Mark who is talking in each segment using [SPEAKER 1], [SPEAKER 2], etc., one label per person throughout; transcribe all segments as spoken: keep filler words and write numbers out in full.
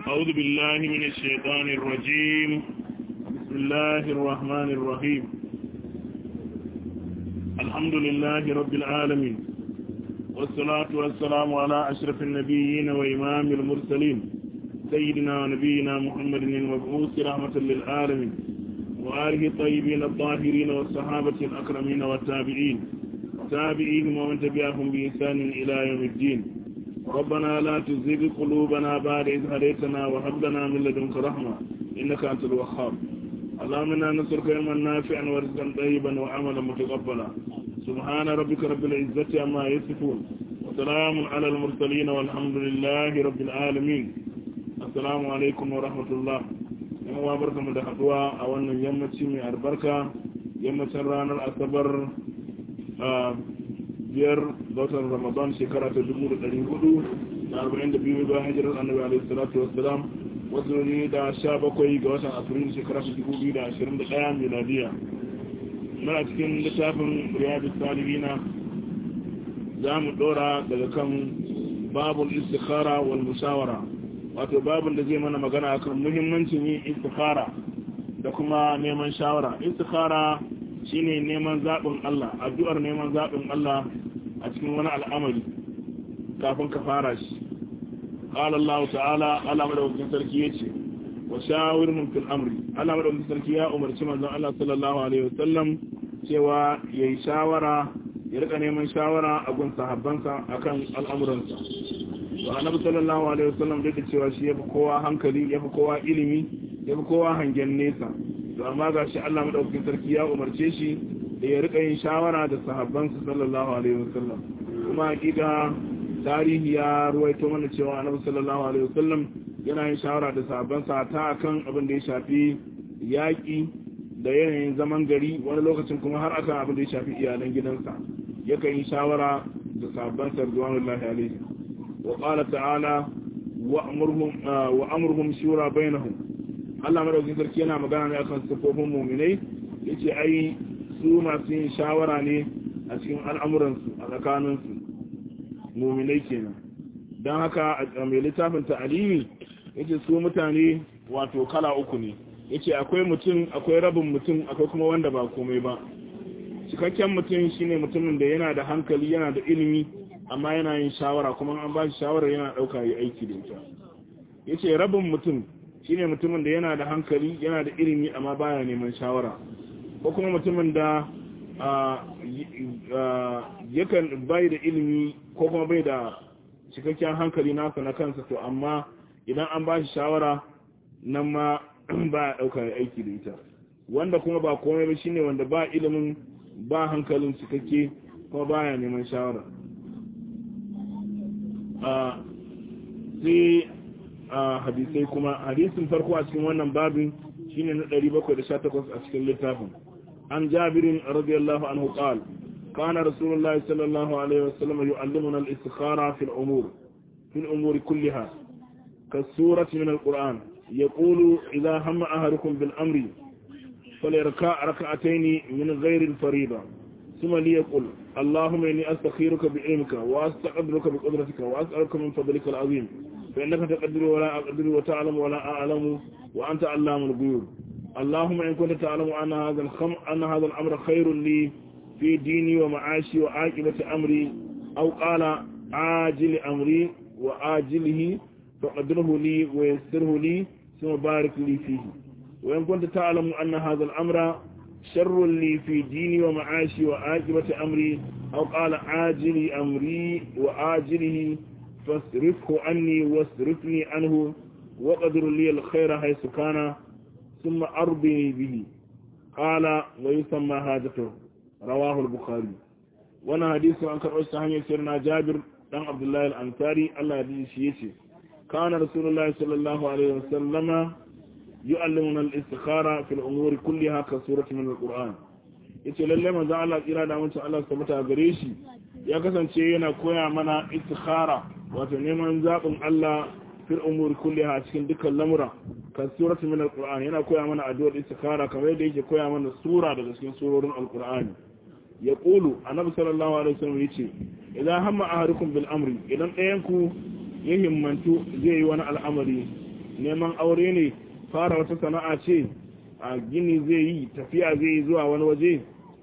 [SPEAKER 1] أعوذ بالله من الشيطان الرجيم. بسم الله الرحمن الرحيم. الحمد لله رب العالمين، والصلاة والسلام على أشرف النبيين وإمام المرسلين سيدنا ونبينا محمد المبعوث رحمة للعالمين وآله الطيبين الطاهرين والصحابة الأكرمين والتابعين تابعيهم ومن تبعهم بإحسان إلى يوم الدين. ربنا لا تزغ قلوبنا بعد إذ هديتنا وهب لنا من لدنك رحمة إنك أنت الوهاب. اللهم إنا نسألك علما نافعا ورزقا طيبا وعملا متقبلا. سبحان ربك رب العزة عما يصفون وسلام على المرسلين والحمد لله رب العالمين. السلام عليكم ورحمة الله. yan uwa barkamu da haduwa a wannan yammaci mai albarka, yammacin ranar asabar biyar ga watan Ramadan shekara ta dubu da ɗari hudu da arba'in da biyu bayan hijirar annabi alaihi salatu wassalam, wasu ne da sha bakwai ga watan Afrilu shekara ta dubu biyu da ashirin da ɗaya miladiya. Muna cikin littafin Riyadus Salihina, za mu ɗora daga kan babul istikhara wal mushawara, wato babin da zai mana magana akan muhimmancin yin istikhara da kuma neman shawara. Istikhara shine neman zaɓin Allah, addu'ar neman zaɓin Allah a cikin wani al'amari kafin ka fara shi. Qala Allah ta'ala, Allah madaukakin sarki yace wa shawirhum fil amri. Allah madaukakin sarki ya umarci manzon Allah sallallahu alaihi wasallam cewa yayi shawara, ya rika neman shawara a gun sahabbansa akan al'amuransa. To Annabi sallallahu alaihi wasallam da cewa shi yafi kowa hankali, yafi kowa ilimi, yafi kowa hangen nesa. To amma gashi Allah madaukakin sarki ya umarce shi da ya rika yin shawara da sahabbansa sallallahu alaihi wasallam. Kuma hakika tarihi ya ruwaito mana cewa Annabi sallallahu alaihi wasallam yana yin shawara da sahabbansa ta akan abin da ya shafi yaki da yanayin zaman gari, wani lokacin kuma har akan abin da ya shafi iyalan gidansa yakan yi shawara da sahabbansa radiyallahu alaihi. wa qala ta'ala wa amruhum wa amruhum shura bainahum. Allah madaukakin sarki yana magana ne akan sifofin mu'minai, yace ai su masu yin shawara ne a cikin al'amuransu a tsakaninsu, mu'minai kenan. Don haka a mai littafin ta'alimi yace su mutane wato kala uku ne, yace akwai mutum, akwai rabin mutum, akwai kuma wanda ba komai ba. Cikakken mutum shine mutumin da yana da hankali, yana da ilimi, amma yana yin shawara, kuma an ba shi shawara yana ɗauka yi aiki da ita. Yace rabin mutum shine mutumin da yana da hankali, yana da ilimi, amma baya neman shawara, ko kuma mutumin da yakan bai da ilimi ko kuma bai da cikakken hankali nasa na kansa, to amma idan an ba shi shawara nan ma ba ya ɗauka ya aiki da ita. Wanda kuma ba komai ba shine wanda ba ilimin, ba hankalin cikakke, kuma baya neman shawara. sai hadisai kuma, hadisin farko a cikin wannan babin shine na ɗari bakwai da sha takwas a cikin littafin. An Jabirin radiyallahu anhu qala kana rasulullahi sallallahu alaihi wasallam yu'allimuna al-istikhara fi al-umur fi al-umur kullaha كالسورة من القرآن. يقول إذا هم أهلكم بالأمر فليركع ركعتين من غير الفريضة، ثم ليقول اللهم إني أستخيرك بعلمك وأستقدرك بقدرتك وأسألك من فضلك العظيم، فإنك تقدر ولا أقدر وتعلم ولا أعلم وأنت علام الغيوب. اللهم إن كنت تعلم أن هذا الخم أن هذا الأمر خير لي في ديني ومعاشي وعاقبة أمري، أو قال عاجل أمري وآجله، فقدره لي ويسره لي ثم بارك لي فيه. وإن كنت تعلم أن هذا الأمر شر لي في ديني ومعاشي وعاقبة أمري، أو قال عاجل أمري وآجله، فاصرفه عني واصرفني عنه، وقدر لي الخير حيث كان، ثم أرضني به. قال ويسمى حاجته. رواه البخاري. وانا حديث عن كرؤوس سهني سيرنا جابر بن عبد الله الأنصاري الله يرضى عنه. كان رسول الله صلى الله عليه وسلم يعلمنا الاستخارة في الأمور كلها كسورة من القرآن. yace lalle manzo Allah tsira da mutum Allah subhanahu gare shi ya kasance yana koya mana istikhara, wato neman zabin Allah fil umur kulliha cikin dukkan lamura ka suratu min alquran. Yana koya mana addu'ar istikhara kamar yadda yake koya mana sura daga cikin surorin alqur'ani. Yaqulu annabi sallallahu alaihi wasallam yace idan hamma ahadukum bil amri, idan ɗayan ku ya himmantu zai yi wani al'amari neman aure ne, fara wata sana'a ce, a gini zai yi, tafiya zai yi zuwa wani waje,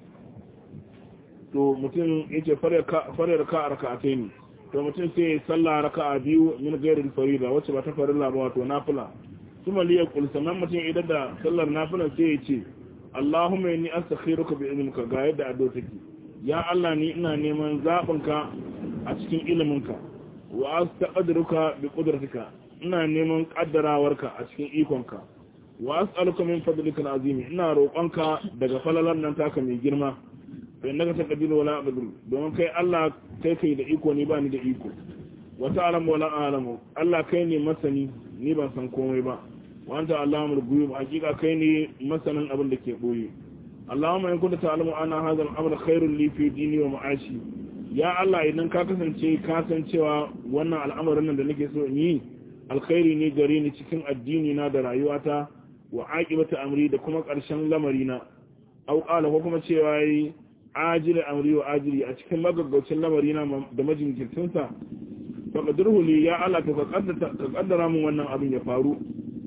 [SPEAKER 1] to mutum yake fare raka a raka'atai ne, to mutum sai ya salla raka'a biyu min gairin farida wacce ba ta farilla ba wato nafila. Kuma liya kul sannan mutum idan da sallar nafilan sai ya ce Allahumma inni astakhiruka bi ilmika, ga yadda addu'a take, ya Allah ni ina neman zaɓinka a cikin iliminka, wa astaqdiruka bi qudratika, ina neman kaddarawarka a cikin ikonka, wa as'aluka min fadlika al'azim, ina roƙonka daga falalan nan taka mai girma, fa innaka taqdiru wala aqdiru, don kai Allah kai kai da iko ni ba ni da iko, wa ta'lamu wala a'lamu, Allah kai ne masani ni ban san komai ba, wa anta allamul ghuyub, hakika kai ne masanin abin da ke boye. Allahumma in kunta ta'lamu anna hadha al-amr khairun li fi dini wa ma'ashi, ya Allah idan ka kasance ka san cewa wannan al'amarin nan da nake so in yi alkhairi ne gare ni cikin addini na da rayuwata, wa aqibatu amri da kuma ƙarshen lamari na, au qala ko kuma cewa yi ajil amri wa ajili a cikin magaggaucin lamari na da majinkirtin sa, fa qadruhu li ya Allah ka kaddara mun wannan abin ya faru,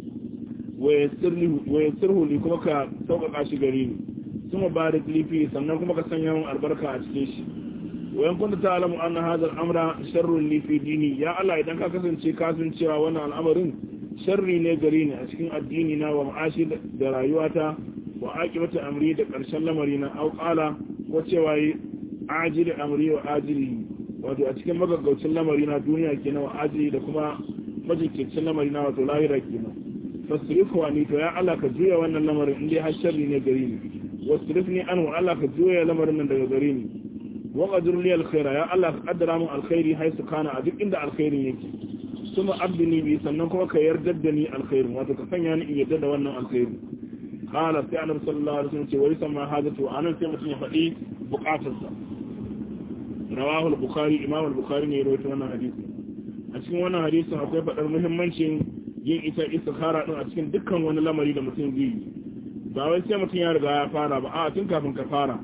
[SPEAKER 1] wa yassirhu wa yassirhu li kuma ka sauƙaƙa shi gare ni, kuma barik li fi sannan kuma ka sanya mun albarka a cikin shi. wayan kunta ta'lamu anna hadha al-amra sharrun li fi dini, ya Allah idan ka kasance ka san cewa wannan al'amarin sharri ne gare ni a cikin addini na wa ma'ashi da rayuwata, wa aqibatu amri da karshen lamari na, au qala ko cewa yi ajili amri wa ajili, wato a cikin magaggaucin lamari na duniya kenan, wa ajili da kuma majinkicin lamari na wato lahira kenan. fasrifu ni to ya Allah ka juya wannan lamarin in dai har sharri ne gare ni, wasrifni anhu, Allah ka juya lamarin nan daga gare ni, وقدر لي الخير يا الله قدر من الخير حيث كان أدق عند الخير يجي ثم أبدني بي سننكم كيرددني الخير وتكفني يجد وانا الخير. قال سيدنا صلى الله عليه وسلم ويسمى هذا وأنا سيمة يفعي بقعة رواه البخاري، إمام البخاري يروي وانا حديث. أشكي وانا حديث أقول فقط المهمنشين yin ita istikhara din a cikin dukkan wani lamari da mutum zai yi, ba wai sai mutum ya riga ya fara ba, a tun kafin ka fara.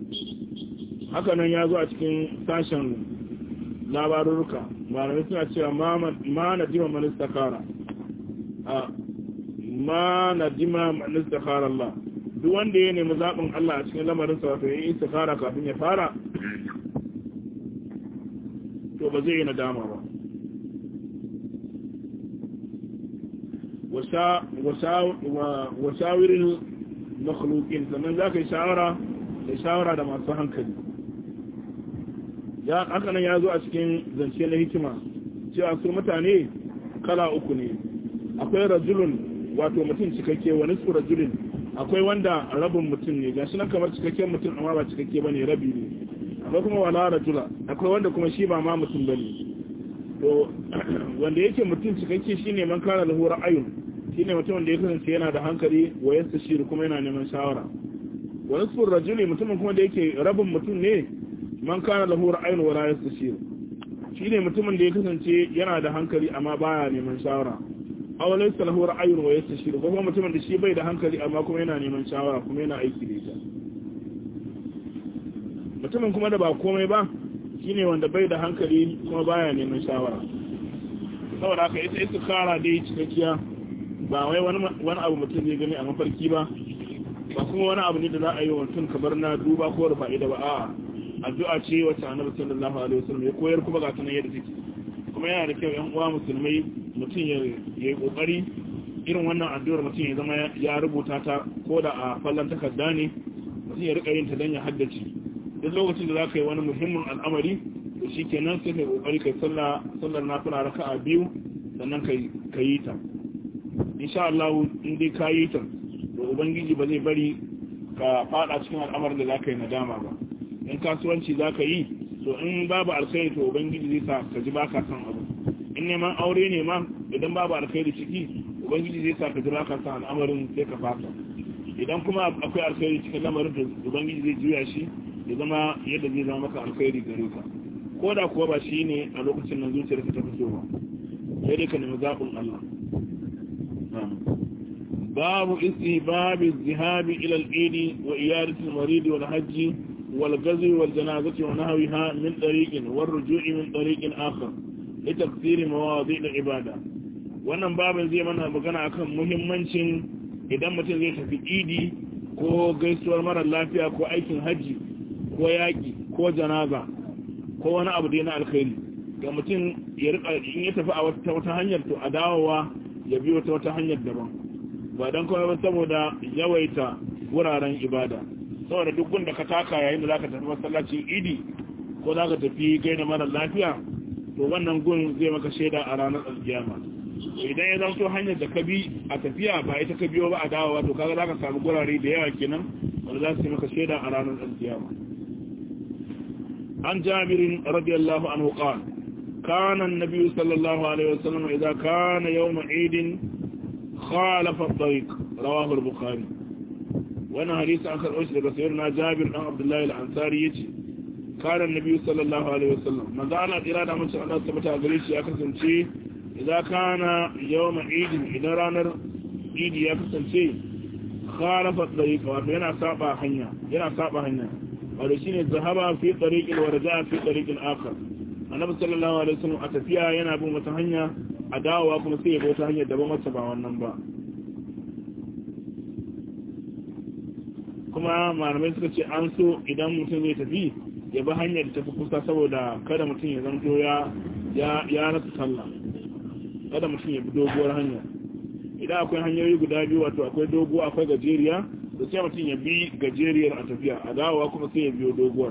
[SPEAKER 1] Haka nan ya zo a cikin sashen labarurruka, malamai suna cewa ma na dima man istikhara, a ma na dima man istikhara Allah, duk wanda ya nemi zaɓin Allah a cikin lamarin sa wato ya yi istikhara kafin ya fara, to ba zai yi nadama ba. washawirin makhlukin, sannan za ka yi shawara da shawara da masu hankali. ya haka nan ya zo a cikin zance na hikima cewa su mutane kala uku ne, akwai rajulun wato mutum cikakke, wani su rajulun akwai wanda rabin mutum ne, gashi nan kamar cikakken mutum amma ba cikakke bane, rabi ne. akwai kuma wala rajula, akwai wanda kuma shi ba ma mutum bane. to wanda yake mutum cikakke shine man kana lahu ra'ayun, shine mutum da ya kasance yana da hankali, wa yastashir kuma yana neman shawara. wa nisfur rajuli, mutumin kuma da yake rabin mutum ne, man kana lahu ra'ayun wa la yastashir, shine mutumin da ya kasance yana da hankali amma baya neman shawara. aw laysa lahu ra'ayun wa yastashir, ko kuma mutumin da shi bai da hankali amma kuma yana neman shawara kuma yana aiki da ita. mutumin kuma da ba komai ba shine wanda bai da hankali kuma baya neman shawara. saboda haka ita istikhara dai cikakkiya ba wai wani wani abu mutum zai gani a mafarki ba, ba kuma wani abu ne da za a yi wa mutum kamar na duba ko da fa'ida ba, a'a addu'a ce wacce Annabi sallallahu alaihi wasallam ya koyar kuma ga tunan yadda take. kuma yana da kyau yan uwa musulmai mutum ya yi kokari irin wannan addu'ar mutum ya zama ya rubuta ta ko da a fallan takarda ne, mutum ya rika yin ta dan ya haddace. duk lokacin da za ka yi wani muhimmin al'amari to shi kenan sai ka yi kokari kai sallah sallar nafila raka'a biyu sannan ka yi ta. insha Allah in dai ka yi ta to ubangiji ba zai bari ka fada cikin al'amarin da za ka yi nadama ba. in kasuwanci za ka yi to in babu alkhairi to ubangiji zai sa ka ji baka san abu. in neman aure ne ma idan babu alkhairi ciki ubangiji zai sa ka ji baka san al'amarin sai ka fata. idan kuma akwai alkhairi cikin lamarin da ubangiji zai juya shi ya zama yadda zai zama maka alkhairi gare ka, ko da kuwa ba shi ne a lokacin nan zuciyar ka ta fito ba, sai dai ka nemi zaɓin Allah. babu istihbabi zihabi ila al-eid wa iyadati al-marid wal hajj wal ghazwi wal janazati wa nahwiha min tariqin wal ruju'i min tariqin akhar li tafsir mawadi' al-ibada. wannan babin zai mana magana akan muhimmancin idan mutum zai tafi idi ko gaisuwar mara lafiya ko aikin hajji ko yaƙi ko janaza ko wani abu da na alkhairi ga mutum ya rika in ya tafi a wata wata hanyar to a dawowa ya biyo ta wata hanyar daban ba dan kuma ba saboda yawaita wuraren ibada saboda duk gunda ka taka yayin da zaka tafi masallacin idi ko zaka tafi gaida mara lafiya to wannan gun zai maka shaida a ranar alkiyama idan ya zanto hanyar da ka bi a tafiya ba ita ka biyo ba a dawowa to kaga zaka samu gurare da yawa kenan wanda za su yi maka shaida a ranar alkiyama an jabirin radiyallahu anhu qala kana an-nabiy sallallahu alaihi wasallam idza kana yawm eid khalafa at-tariq rawahu al-bukhari wannan hadisi an karɓo shi daga sayyidina jabir dan abdullahi al-ansari yace kana an-nabiy sallallahu alaihi wasallam manzo Allah tsira da mutum Allah tabbata gare shi ya kasance idan kana yawma idin idan ranar idi ya kasance khalafa tariq wato yana saba hanya yana saba hanya wato shine zahaba fi tariqil wa raja'a fi tariqil akhar annabi sallallahu alaihi wasallam a tafiya yana bin wata hanya a dawowa kuma sai ya bi wata hanya daban wacce ba wannan ba kuma malamai suka ce an so idan mutum zai tafi ya bi hanyar da tafi kusa saboda kada mutum ya zanto ya ya rasa sallah kada mutum ya bi doguwar hanya idan akwai hanyoyi guda biyu wato akwai dogo akwai gajeriya da sai mutum ya bi gajeriyar a tafiya a dawowa kuma sai ya biyo doguwar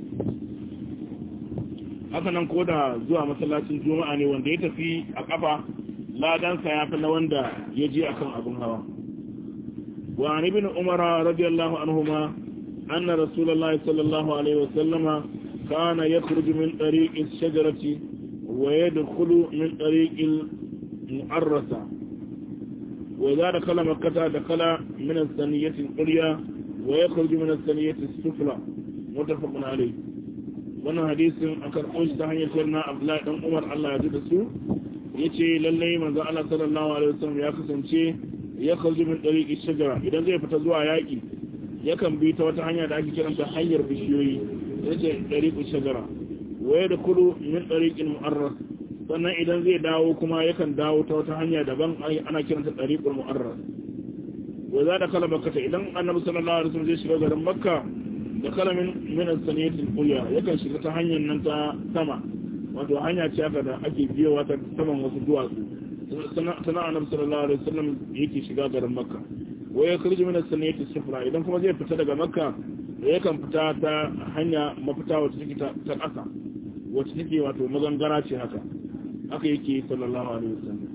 [SPEAKER 1] haka nan ko da zuwa masallacin juma'a ne wanda ya tafi a kafa ladansa ya fi na wanda ya je akan abin hawa wa an ibn umar radiyallahu anhuma anna rasulullahi sallallahu alaihi wasallama kana yakhruju min tariqi ash-shajarati wa yadkhulu min tariqi المعرسة وإذا دخل مكة دخل من الثانية العليا ويخرج من الثانية السفلى متفق عليه wannan hadisin akan ƙunshi ta hanyar sirna Abdullahi dan Umar Allah ya ji da su yace lalle manzo Allah sallallahu alaihi wasallam ya kasance ya kharju min tariqi shajara idan zai fita zuwa yaki yakan bi ta wata hanya da ake kiranta hanyar bishiyoyi yace tariqi shajara wa yadkhulu min tariqil mu'arras sannan idan zai dawo kuma yakan dawo ta wata hanya daban ana kiranta tariqul mu'arras wa za da kala makka idan annabi sallallahu alaihi wasallam zai shiga garin makka da kala min min as-saniyatil ulya yakan shiga ta hanyar nan ta sama wato hanya ce aka da ake biyowa ta saman wasu duwatsu sana annabi sallallahu alaihi wasallam yake shiga garin makka wa ya kurji min as-saniyatis sufra idan kuma zai fita daga makka yakan fita ta hanya mafita wacce take ta ƙasa wacce take wato magangara ce haka haka yake sallallahu alaihi wasallam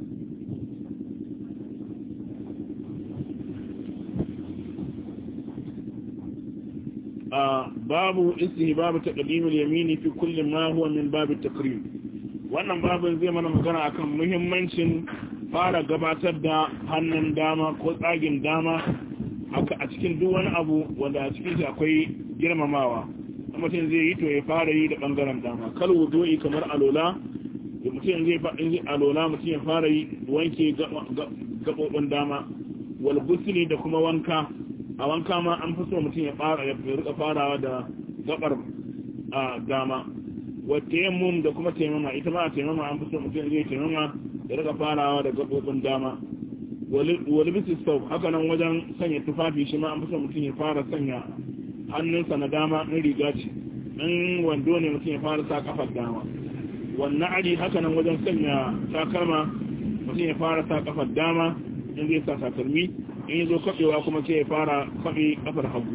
[SPEAKER 1] babu istihbab taqdim al-yamin fi kulli ma huwa min bab at-takrim wannan babin zai mana magana akan muhimmancin fara gabatar da hannun dama ko tsagin dama a cikin duk wani abu wanda a cikin shi akwai girmamawa mutum zai yi to ya fara yi da bangaren dama kal wudu'i kamar alola mutum zai faɗin alola mutum ya fara yi wanke gaɓoɓin dama wal gusli da kuma wanka a wanka ma an fi so mutum ya fara ya rika farawa da gabar dama wata yammum da kuma taimama ita ma a taimama an fi so mutum zai taimama ya rika farawa da gaɓoɓin dama wal bisis sau haka nan wajen sanya tufafi shi ma an fi so mutum ya fara sanya hannunsa na dama in riga ce in wando ne mutum ya fara sa kafar dama wannan ari haka nan wajen sanya takalma mutum ya fara sa kafar dama in zai sa takalmi in yi zo kaɓewa kuma sai ya fara kaɓe kafar hagu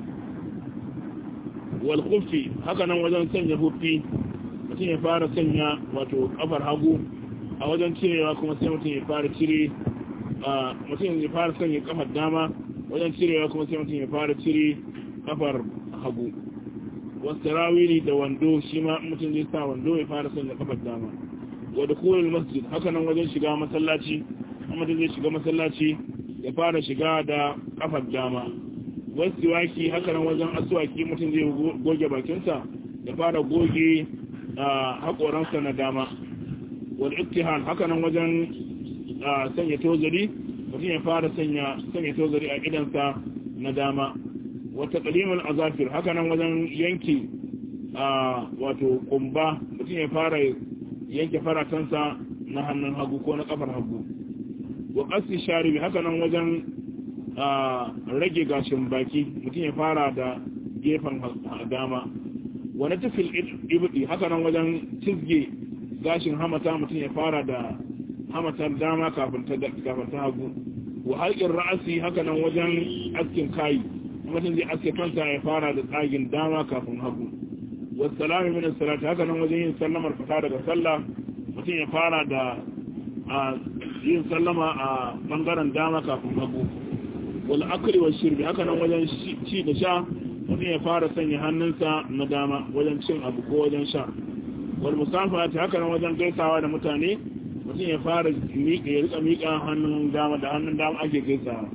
[SPEAKER 1] wal kufi haka nan wajen sanya hufi mutum ya fara sanya wato kafar hagu a wajen cirewa kuma sai mutum ya fara cire mutum ya fara sanya kafar dama wajen cirewa kuma sai mutum ya fara cire kafar hagu wasu rawili da wando shi ma mutum zai sa wando ya fara sanya kafar dama wadda kulul masjid haka nan wajen shiga masallaci mutum zai shiga masallaci ya fara shiga da kafar dama wasu waki haka nan wajen asuwaki mutum zai goge bakinsa ya fara goge haƙoransa na dama wadda iktihal haka nan wajen sanya tozari mutum ya fara sanya tozari a idansa na dama wata kalimar azafir haka nan wajen yanki a wato kumba mutum ya fara yanke faratansa na hannun hagu ko na kafar hagu. Wa qasi sharibi haka nan wajen rage gashin baki mutum ya fara da gefen dama. Wa natfil ibdi haka nan wajen cizge gashin hamata mutum ya fara da hamatar dama kafin ta kafin ta hagu. Wa halqin ra'si haka nan wajen askin kai mutum zai aske kansa ya fara da tsagin dama kafin hagu. Wassalamu min as-salati haka nan wajen yin sallamar fita daga sallah mutum ya fara da yin sallama a bangaren dama kafin hagu. Wal akli wa shirbi haka nan wajen ci da sha mutum ya fara sanya hannunsa na dama wajen cin abu ko wajen sha. Wal musafahati haka nan wajen gaisawa da mutane mutum ya fara miƙa ya rika miƙa hannun dama da hannun dama ake gaisawa.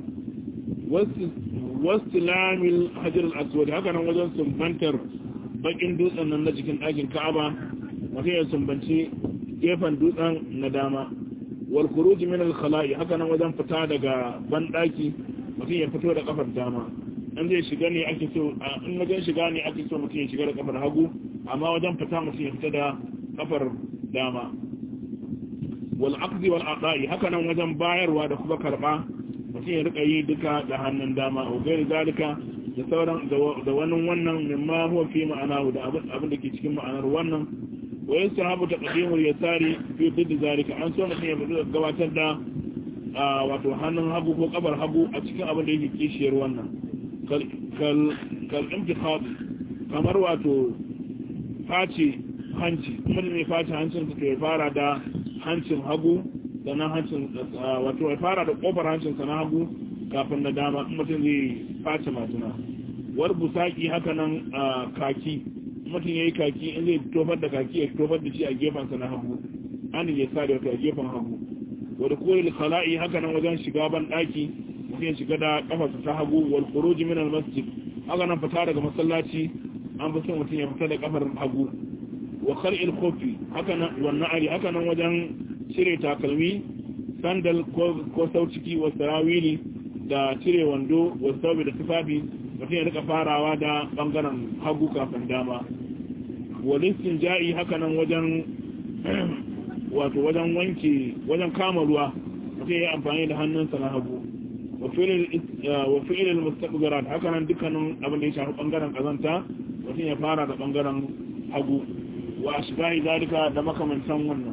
[SPEAKER 1] Wasu lamil hajar al-aswad haka nan wajen sumbantar bakin dutsen nan na cikin ɗakin Ka'aba mutum ya sumbanci gefen dutsen na dama. Wal khuruj min al-khala'i haka nan wajen fita daga banɗaki mutum ya fito da kafar dama. In zai shiga ne ake so in wajen shiga ne ake so mutum ya shiga da kafar hagu amma wajen fita mutum ya fita da kafar dama. Wal aqdi wal aqa'i haka nan wajen bayarwa da kuma karba mutum ya rika yi duka da hannun dama a gairi zalika da sauran da wannan wannan mimma huwa fi ma'anahu da abin da ke cikin ma'anar wannan wa yasahabu taqdimul yasari fi did zalika an so mutum ya gabatar da wato hannun hagu ko kabar hagu a cikin abin da yake kishiyar wannan kal kal kal imtikhab kamar wato face hanci kuma da mai face hancin ta ya fara da hancin hagu sannan hancin wato ya fara da kofar hancin sa na hagu kafin na dama mutum zai face majina. War busaki haka nan kaki mutum ya yi kaki in zai tofar da kaki ya tofar da shi a gefen sa na hagu an ya sa da wato a gefen hagu. Wadda koyi khala'i haka nan wajen shiga ban daki mutum ya shiga da kafarsa ta hagu. Wal khuruj min al masjid haka nan fita daga masallaci an fi son mutum ya fita da kafar hagu. Wa khar'il khuffi haka nan wannan ari haka nan wajen cire takalmi sandal ko sauciki wa sarawili da cire wando wa saubi da tufafi mutum ya rika farawa da bangaren hagu kafin dama. Walistin ja'i haka nan wajen wato wajen wanke wajen kama ruwa mutum ya yi amfani da hannunsa na hagu. Wa fi'ilil mustaqbirat haka nan dukkanin abin da ya shafi bangaren kazanta mutum ya fara da bangaren hagu. Wa ashbahi zalika da makamantan wannan.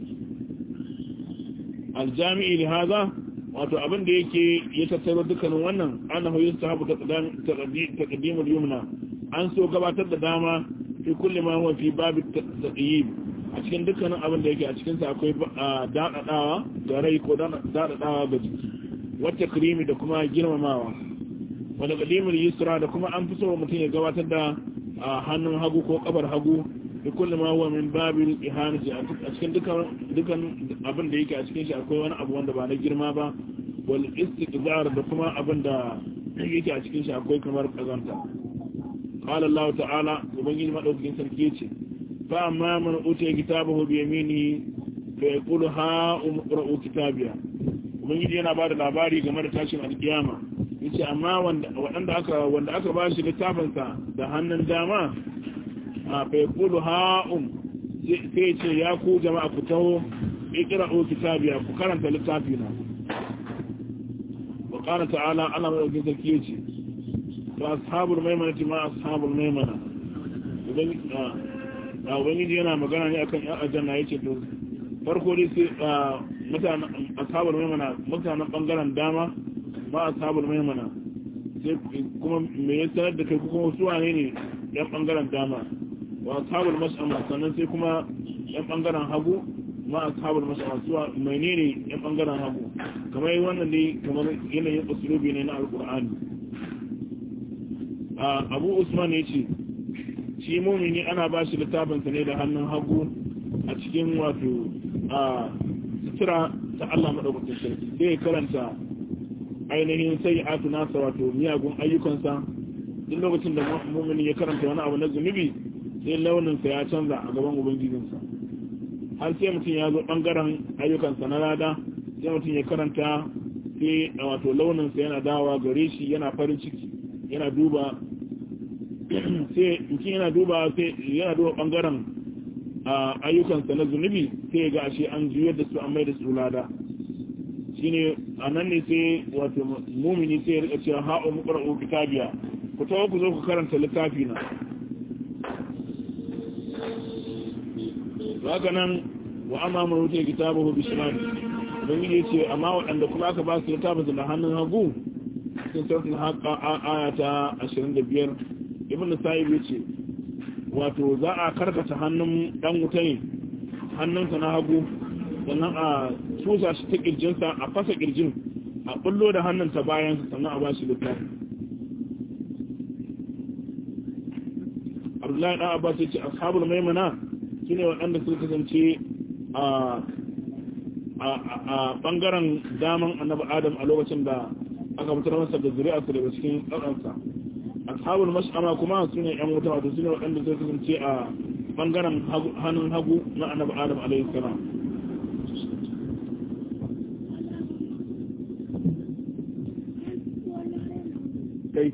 [SPEAKER 1] Aljami'i li hadha wato abin da yake ya tattaro dukkanin wannan annahu yustahabu taqdim al-yumna an so gabatar da dama fi kulli ma huwa fi bab at-tayyib a cikin dukkanin abin da yake a cikin sa akwai dadadawa da rai ko dadadawa ga jiki wata krimi da kuma girmamawa wanda qadimul yusra da kuma an fi so mutum ya gabatar da hannun hagu ko kabar hagu da kullum ma huwa min babil ihanati a cikin dukan dukan abin da yake a cikin shi akwai wani abu wanda ba na girma ba wal istiqzar da kuma abin da yake a cikin shi akwai kamar kazanta. Qala Allah ta'ala ubangiji madaukakin sarki yace fa amma man utiya kitabahu bi yaminihi fa yaqulu ha umqra'u kitabiya. Ubangiji yana bada labari game da tashin alkiyama yace amma wanda wanda aka wanda aka ba shi littafin sa da hannun dama a faikulu ha'um sai ce ya ku jama'a ku taho ikira'u kitabiya ku karanta littafina. Wa qala ta'ala Allah mai dauke sarki yace fa ashabul maimanati ma ashabul maimana ubangiji yana magana ne akan yan aljanna yace to farko dai sai mutanen ashabul maimana mutanen bangaren dama ma ashabul maimana sai kuma me ya sanar da kai kuma su wane ne yan bangaren dama wa ashabul mash'ama sannan sai kuma yan bangaren hagu ma ashabul mash'ama suwa menene yan bangaren hagu kamar wannan ne kamar yanayin usulubi ne na alqur'ani. Abu Usman ya ce shi mumini ana ba shi littafin sa ne da hannun hagu a cikin wato a sutura ta Allah madaukakin sarki sai karanta ainihin sayyi'atu nasa wato miyagun ayyukansa duk lokacin da mumini ya karanta wani abu na zunubi sai launinsa ya canza a gaban ubangijinsa har sai mutum ya zo ɓangaren ayyukansa na lada sai mutum ya karanta sai wato launinsa yana dawa gare shi yana farin ciki yana duba sai mutum yana duba sai yana duba ɓangaren ayyukansa na zunubi sai ga ashe an juyar da su an mai da su lada shine anan ne sai wato mumini sai ya rika cewa ha'u muqra'u kitabiya ku tawo ku zo ku karanta littafi na haka nan wa amma man wuce kitabahu bi shimal don yi ce amma waɗanda kuma aka ba su littafin da hannun hagu sun sautin haka aya ta ashirin da biyar ibn sa'ib ya ce wato za a karkata hannun dan wuta ne hannunsa na hagu sannan a tusa shi ta kirjinsa a fasa kirjin a bullo da hannun ta bayan sannan a ba shi littafi abdullahi dan abbas ya ce ashabul maimuna shine waɗanda suka kasance a a bangaren daman annabi adam a lokacin da aka fitar masa da zuri'arsa daga cikin tsaransa ashabul mash'ama kuma sune yan wuta wato sune waɗanda suka kasance a bangaren hannun hagu na annabi adam alaihi salam kai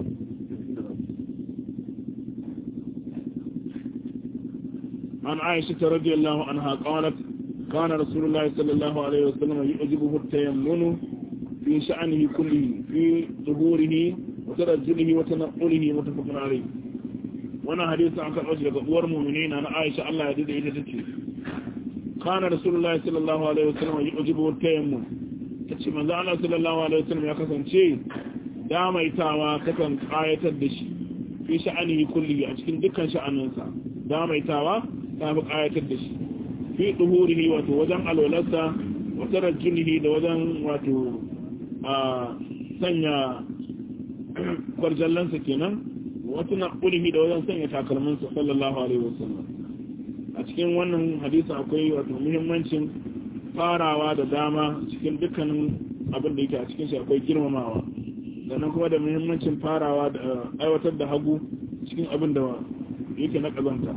[SPEAKER 1] عن عائشة رضي الله عنها قالت كان رسول الله صلى الله عليه وسلم يعجبه التيمم في شأنه كله في ظهوره وترجله وتنقله متفق عليه وانا حديث عن كالوجه لقبور مؤمنين أنا عائشة الله يدد إذا تتشي كان رسول الله صلى الله عليه وسلم يعجبه التيمم تتشي من ذا صلى الله عليه وسلم يقصن شيء دام يتاوى كتن آية الدشي في شأنه كله أشكين دكا شأنه دام يتاوى tafi ƙayatar da shi fi ɗuhurihi wato wajen alwalarsa wata rajunihi da wajen wato a sanya kwarjallansa kenan wata na ƙulihi da wajen sanya takalminsa sallallahu alaihi wasallam a cikin wannan hadisin akwai wato muhimmancin farawa da dama cikin dukkanin abin da yake a cikin shi akwai girmamawa sannan kuma da muhimmancin farawa da aiwatar da hagu cikin abin da yake na ƙazanta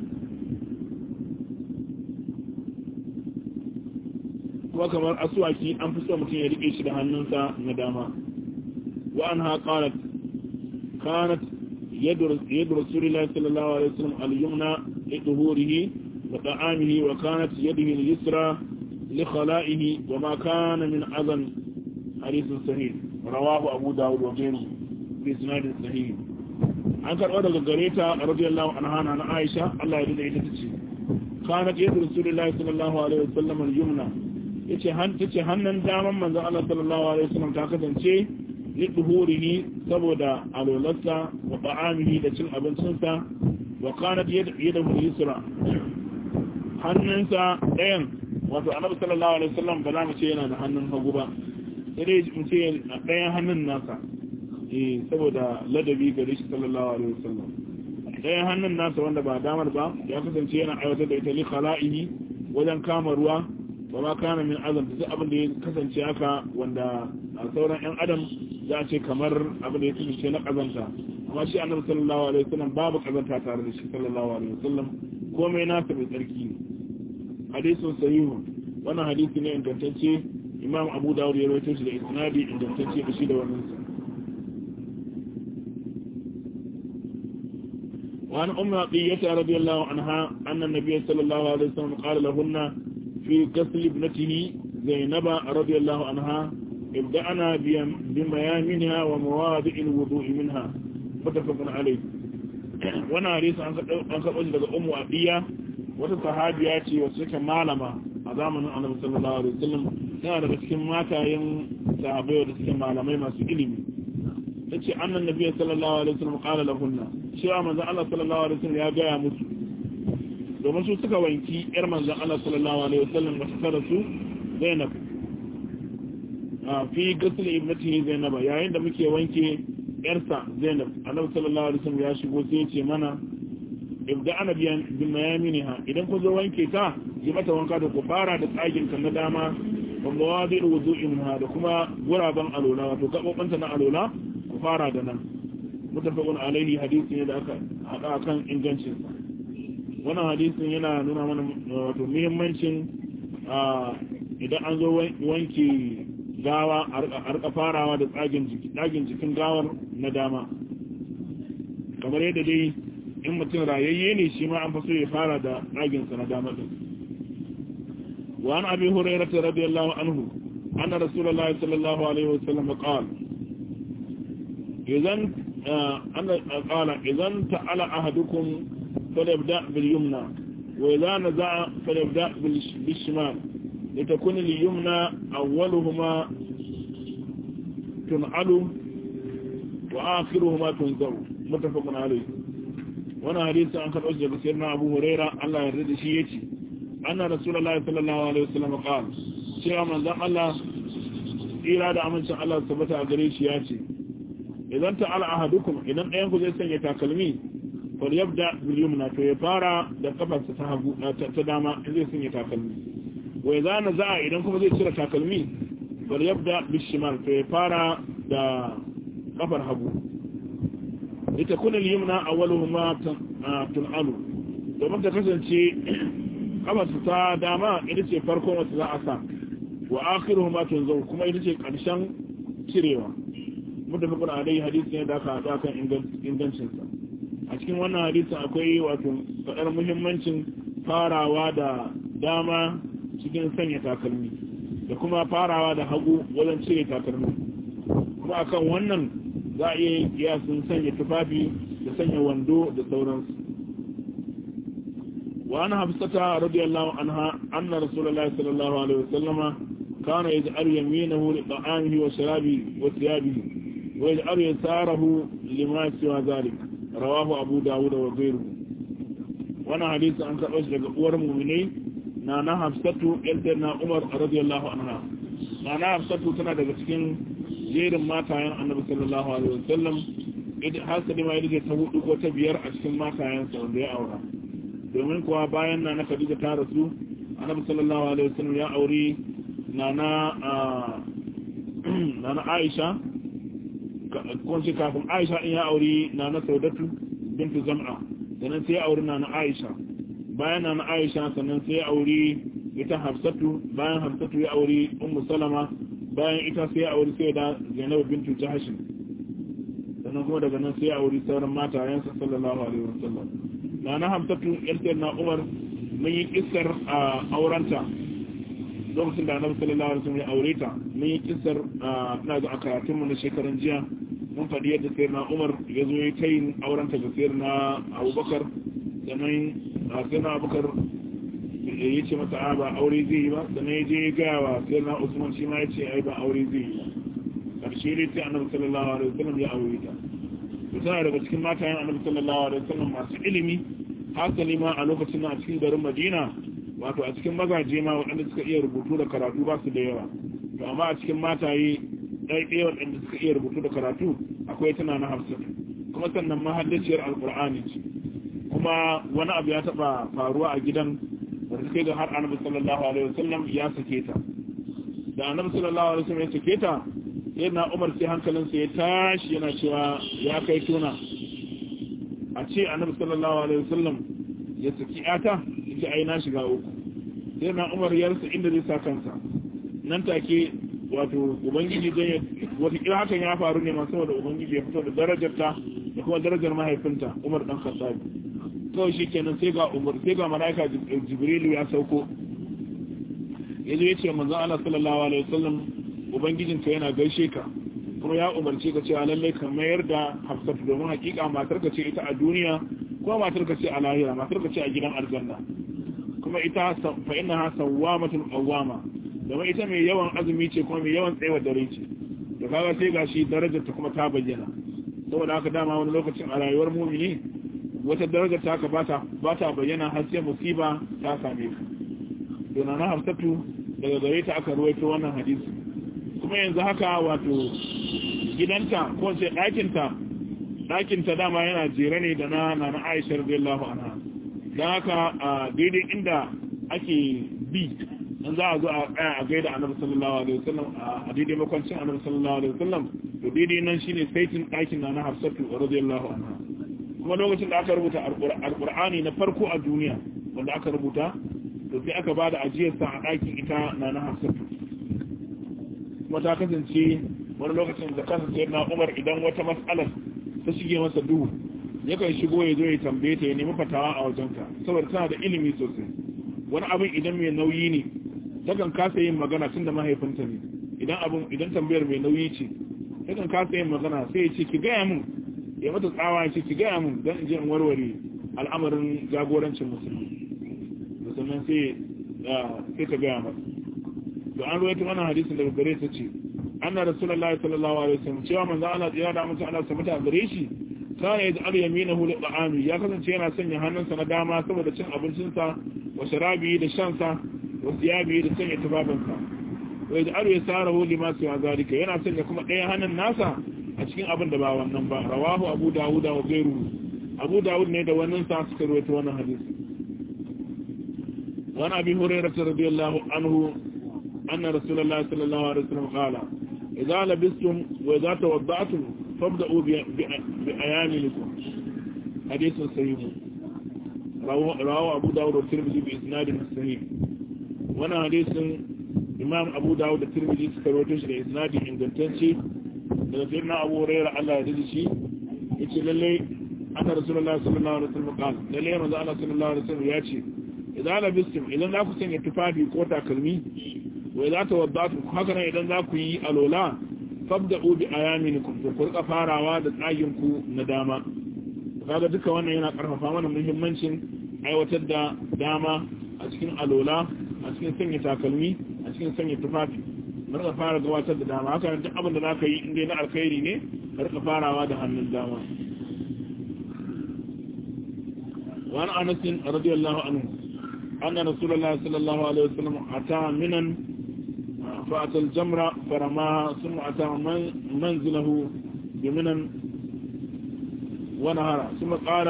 [SPEAKER 1] kuma kamar aswaki an fi so mutum ya rike shi da hannunsa na dama wa anha qalat kanat yadu yadu rasulillahi sallallahu alaihi wasallam al-yumna li dhuhurihi wa ta'amihi wa kanat yaduhu al-yusra li khala'ihi wa ma kana min adhan hadith sahih rawahu abu dawud wa ghayruhu bi isnad sahih an karɓo daga gareta radiyallahu anha na Aisha Allah ya dade ita tace kanat yadu rasulillahi sallallahu alaihi wasallam al-yumna yace han tace hannun daman manzon Allah sallallahu alaihi wasallam ta kasance li duhurihi saboda alolarsa wa ta'amihi da cin abincinsa wa kanat yadahu yusra hannunsa ɗayan wato annabi sallallahu alaihi wasallam ba za mu ce yana da hannun hagu ba sai dai mu ce ɗayan hannun nasa eh saboda ladabi gare shi sallallahu alaihi wasallam ɗayan hannun nasa wanda ba damar ba ya kasance yana aiwatar da ita li khala'ihi wajen kama ruwa ba ma kana min azam duk abin da ya kasance haka wanda a sauran yan adam za a ce kamar abin da ya kasance na kazanta amma shi annabi sallallahu alaihi wasallam babu kazanta tare da shi sallallahu alaihi wasallam komai nasa mai tsarki ne hadisun sahihu wannan hadisi ne ingantacce imam abu dawud ya rawaito shi da isnadi ingantacce da shi da wannan sa وعن أم عطية رضي الله عنها أن النبي صلى الله عليه وسلم قال لهن في غسل ابنته زينب رضي الله عنها ابدأنا بميامنها ومواضع الوضوء منها متفق عليه وانا حديث an karɓo shi daga ummu abiya wata sahabiya ce wacce take malama a zamanin annabi sallallahu alaihi wasallam tana daga cikin matayen sahabbai da suke malamai masu ilimi tace annan nabiyyi sallallahu alaihi wasallam qala lahunna cewa manzo Allah sallallahu alaihi wasallam ya gaya musu domin su suka wanki yar manzan Allah sallallahu alaihi wasallam da suka rasu Zainab a fi gasl ibnatihi Zainab yayin da muke wanke yarsa Zainab Annabi sallallahu alaihi wasallam ya shigo sai ya ce mana ibda ana biyan bi mayaminha idan ku zo wanke ta yi mata wanka da ku fara da tsagin kan na dama wa mawadi'u wudu'inha da kuma guraban alola wato gabobanta na alola ku fara da nan mutafaqun alaihi hadisi ne da aka hada kan ingancin wannan hadisin yana nuna mana wato muhimmancin idan an zo wanke gawa a rika farawa da tsagin jikin gawar na dama kamar yadda dai in mutum rayayye ne shi ma an faso ya fara da ɗaginsa na dama ɗin. wa an abi hurairah radiyallahu anhu anna rasulullahi sallallahu alaihi wasallam qala idan anna qala idan ta'ala ahadukum falyabda bil yumna wa idha naza'a falyabda bil shimal litakun al yumna awwaluhuma tun'alu wa akhiruhuma tunzaru muttafaqun alayhi. wannan hadisi an karɓo daga sayyidina Abu Huraira Allah ya yarda da shi yace anna rasulullahi sallallahu alaihi wasallam qala cewa manzon Allah ira da amincin Allah tabbata a gare shi yace idan ta ala ahadukum idan ɗayan ku zai sanya takalmi fal yabda bil yumna to ya fara da kafarsa ta hagu ta dama zai sanya takalmi wa idza naza'a idan kuma zai cire takalmi fal yabda bil shimal to ya fara da kafar hagu ita kuna liyumna awwaluhuma tun'alu domin ta kasance kafarsa ta dama ita ce farkon wata za a sa wa akhiruhuma tunzaw kuma ita ce karshen cirewa mutafaqun alai hadisi ne da aka hada kan ingancin sa a cikin wannan hadisin akwai wato fadar muhimmancin farawa da dama cikin sanya takalmi da kuma farawa da hagu wajen cire takalmi kuma akan wannan za a iya kiyasin sanya tufafi da sanya wando da sauransu. wa ana hafsata radiyallahu anha anna rasulullahi sallallahu alaihi wasallama kana yaj'alu yaminahu li ta'amihi wa sharabihi wa thiyabihi wa yaj'alu yasarahu lima siwa zalik rawahu abu dawud wa ghayruhu. wannan hadisi an karɓo shi daga uwar mu'minai na na hafsatu yadda na umar radiyallahu anha. na na hafsatu tana daga cikin jerin matayen annabi sallallahu alaihi wasallam idan hasali ma yake ta hudu ko ta biyar a cikin matayen sa wanda ya aura domin kuwa bayan na na Khadija ta rasu annabi sallallahu alaihi wasallam ya aure nana nana Aisha ko shi kafin Aisha din ya aure nana Saudatu bintu Zam'a sannan sai ya aure nana Aisha bayan nana Aisha sannan sai ya aure ita Hafsatu bayan Hafsatu ya aure Ummu Salama bayan ita sai ya aure sai da Zainab bintu Jahsh sannan kuma daga nan sai ya aure sauran matayensa sallallahu alaihi wasallam nana Hafsatu yarta na Umar mun yi kissar aurenta lokacin da Annabi sallallahu alaihi wasallam ya aure ta mun yi kissar ina ga akaratun mu na shekaran jiya mun faɗi yadda sayyidina Umar ya zo ya kai aurenta ga sayyidina Abubakar sannan sayyidina Abubakar ya ce masa a ba aure zai yi ba sannan ya je ya gaya wa sayyidina Usman shi ma ya ce ai ba aure zai yi ba karshe dai sai Annabi sallallahu alaihi wasallam ya aure ta to tana daga cikin matayen Annabi sallallahu alaihi wasallam masu ilimi hasali ma a lokacin na cikin garin Madina wato a cikin mazaje ma waɗanda suka iya rubutu da karatu ba su da yawa to amma a cikin mataye ɗaiɗaya waɗanda suka iya rubutu da karatu akwai tana na Hafsa kuma sannan mahaddaciyar alƙur'ani ce kuma wani abu ya taɓa faruwa a gidan da suka ga har Annabi sallallahu alaihi wasallam ya sake ta da Annabi sallallahu alaihi wasallam ya sake ta sai na Umar sai hankalinsa ya tashi yana cewa ya kai tuna a ce Annabi sallallahu alaihi wasallam ya saki ata ita ai na shiga uku sai na Umar ya rasa inda zai sa kansa nan take wato ubangiji dan wata kira hakan ya faru ne masu saboda ubangiji ya fito da darajarta da kuma darajar mahaifinta Umar dan Khattab kawai shikenan sai ga Umar sai ga malaika Jibrilu ya sauko yazo yace manzo Allah sallallahu alaihi wasallam ubangijinka yana gaishe ka kuma ya umarce ka cewa lalle ka mayar da Hafsatu domin hakika matarka ce ita a duniya kuma matarka ce a lahira matarka ce a gidan aljanna kuma ita fa innaha sawwamatun qawwama domin ita mai yawan azumi ce kuma mai yawan tsayawar dare ce da kaga sai gashi darajar ta kuma ta bayyana saboda haka dama wani lokacin a rayuwar mu'mini wata darajar ta ka bata bata bayyana har sai musiba ta same ka don na Hafsatu daga gare ta aka ruwaito wannan hadisi kuma yanzu haka wato gidanta ko ce ɗakinta ɗakinta dama yana jere ne da na na Aisha radiyallahu anha don haka a daidai inda ake bi dan za a zo a tsaya a gaida Annabi sallallahu alaihi wasallam a daidai makwancin Annabi sallallahu alaihi wasallam to daidai nan shine saitin ɗakin na na Hafsatu radiyallahu anha kuma lokacin da aka rubuta alqur'ani na farko a duniya wanda aka rubuta to sai aka bada ajiyar sa a ɗakin ita na na Hafsatu kuma ta kasance wani lokacin da kasance na Umar idan wata mas'alar ta shige masa duhu yakan shigo ya zo ya tambaye ta ya nemi fatawa a wajenka saboda tana da ilimi sosai. Wani abin idan mai nauyi ne takan kasa yin magana tun da mahaifinta ne, idan abin idan tambayar mai nauyi ce takan kasa yin magana sai ya ce ki gaya mun, ya mata tsawa ya ce ki gaya mun don in je in warware al'amarin jagorancin musulmi, musamman sai sai ta gaya masa. To an ruwaito wannan hadisin daga gare ta ce anna rasulullahi sallallahu alaihi wasallam cewa manzo Allah ya da mutum Allah sabata gare shi kana yaj'al yaminahu li ta'ami, ya kasance yana sanya hannunsa na dama saboda cin abincinsa wa sharabi da shansa wa siyabi da sanya tufafinsa, wa yaj'al yasarahu lima siwa zalika, yana sanya kuma ɗaya hannun nasa a cikin abin da ba wannan ba. Rawahu Abu Dawud wa ghayruhu, Abu Dawud ne da wannan sa suka rawaito wannan hadisi. Wa Abi Hurairah radiyallahu anhu anna Rasulullahi sallallahu alaihi wasallam qala idza labistum wa idza tawadda'tum fabda'u bi ayaminikum, hadithun sahih. Rawahu Abu Dawud wa Tirmidhi bi isnadin sahih. Wannan hadisin Imam Abu Dawud da Tirmidhi suka rawaito shi da isnadi ingantacce daga sayyidina Abu Hurairah Allah ya dace shi, yace lalle anna Rasulullahi sallallahu alaihi wasallam qala lalle manzo Allah sallallahu alaihi wasallam ya ce idan labistum idan za ku sanya tufafi ko takalmi, wa idza tawadda'tum haka nan idan za ku yi alola fabda'u bi ayaminikum, to ku rika farawa da tsagin ku na dama. Kaga duka wannan yana karfafa mana muhimmancin aiwatar da dama a cikin alola, a cikin sanya takalmi, a cikin sanya tufafi. Mu rika fara gabatar da dama, haka duk abin da za ka yi inda na alkhairi ne ka rika farawa da hannun dama. Wa an Anas radiyallahu anhu anna Rasulullahi sallallahu alaihi wasallam ata minan فأتى الجمرة فرماها ثم أتى منزله بمنن ونهر ثم قال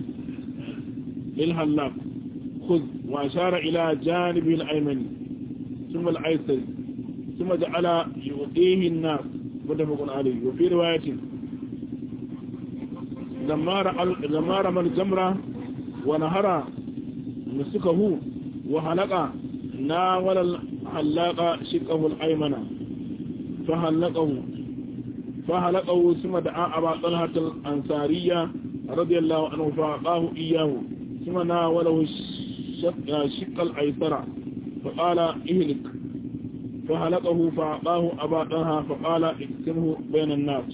[SPEAKER 1] للهلاك خذ، وأشار إلى جانب الأيمن ثم الأيسر ثم جعل يؤتيه الناس متفق عليه. وفي رواية لما رمى الجمرة ونهر مسكه وحلق ناول حلق شقه الأيمن فحلقه فحلقه ثم دعا أبا طلحة الأنصارية رضي الله عنه فأعطاه إياه ثم ناوله الشق الأيسر فقال اهلك فحلقه فأعطاه أبا طلحة فقال اقسمه بين الناس.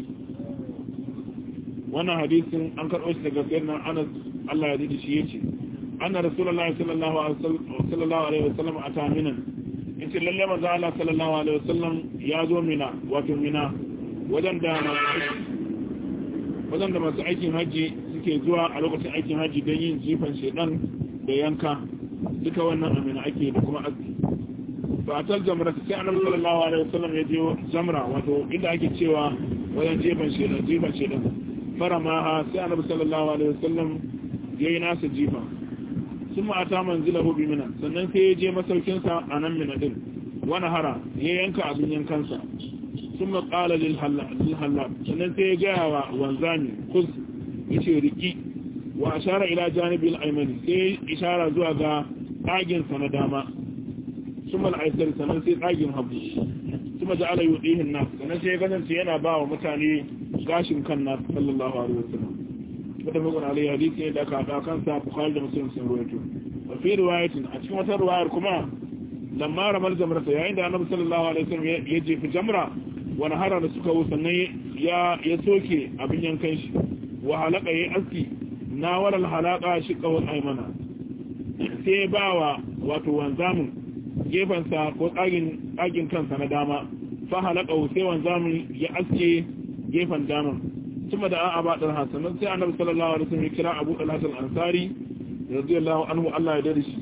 [SPEAKER 1] وانا حديث أنكر أسلق سيدنا أنس الله يديد شيئتي أن رسول الله صلى الله عليه وسلم أتى منا، yace lalle manzo Allah sallallahu alaihi wasallam ya zo mina, wato mina wajen da wajen da masu aikin haji suke zuwa a lokacin aikin haji don yin jifan shedan da yanka, duka wannan amina ake da kuma azzi. Fa atal jamra sai annabi sallallahu alaihi wasallam ya je jamra, wato inda ake cewa wajen jifan shedan jifan shedan farama sai annabi sallallahu alaihi wasallam yayi nasa jifa. sun ma'ata manzilahu bi mina, sannan sai ya je masaukinsa a nan mina din wani hara ya yanka abin yankansa. sun maƙala lil hallab, sannan sai ya gaya wa wanzami kus ya ce riki, wa ashara ila janibin aimani, sai ishara zuwa ga ɗaginsa na dama. sun mal'aisar, sannan sai ɗagin hagu. sun ma ja'ala yuɗihin nas, sannan sai ya kasance yana ba wa mutane gashin kan nas sallallahu alaihi wasallam. متفق عليه حديث يدك كان صاحب خالد مسلم سنرويته. وفي رواية أشكي مثل رواية كما لما رمى الجمرة عند النبي صلى الله عليه وسلم يجي في الجمرة ونهر نسكه سنة يا يسوكي أبن ينكش وحلقه يأسكي ناول الحلقة شقه الأيمنة سيباوى وتوانزام جيفنسا قد أجن كان سنداما فحلقه سيوانزام يأسكي جيفن داما. ثم دعا أبا طلحة، sannan sai annabi sallallahu alaihi wasallam ya kira Abu Talha al-Ansari radiyallahu anhu Allah ya dade shi.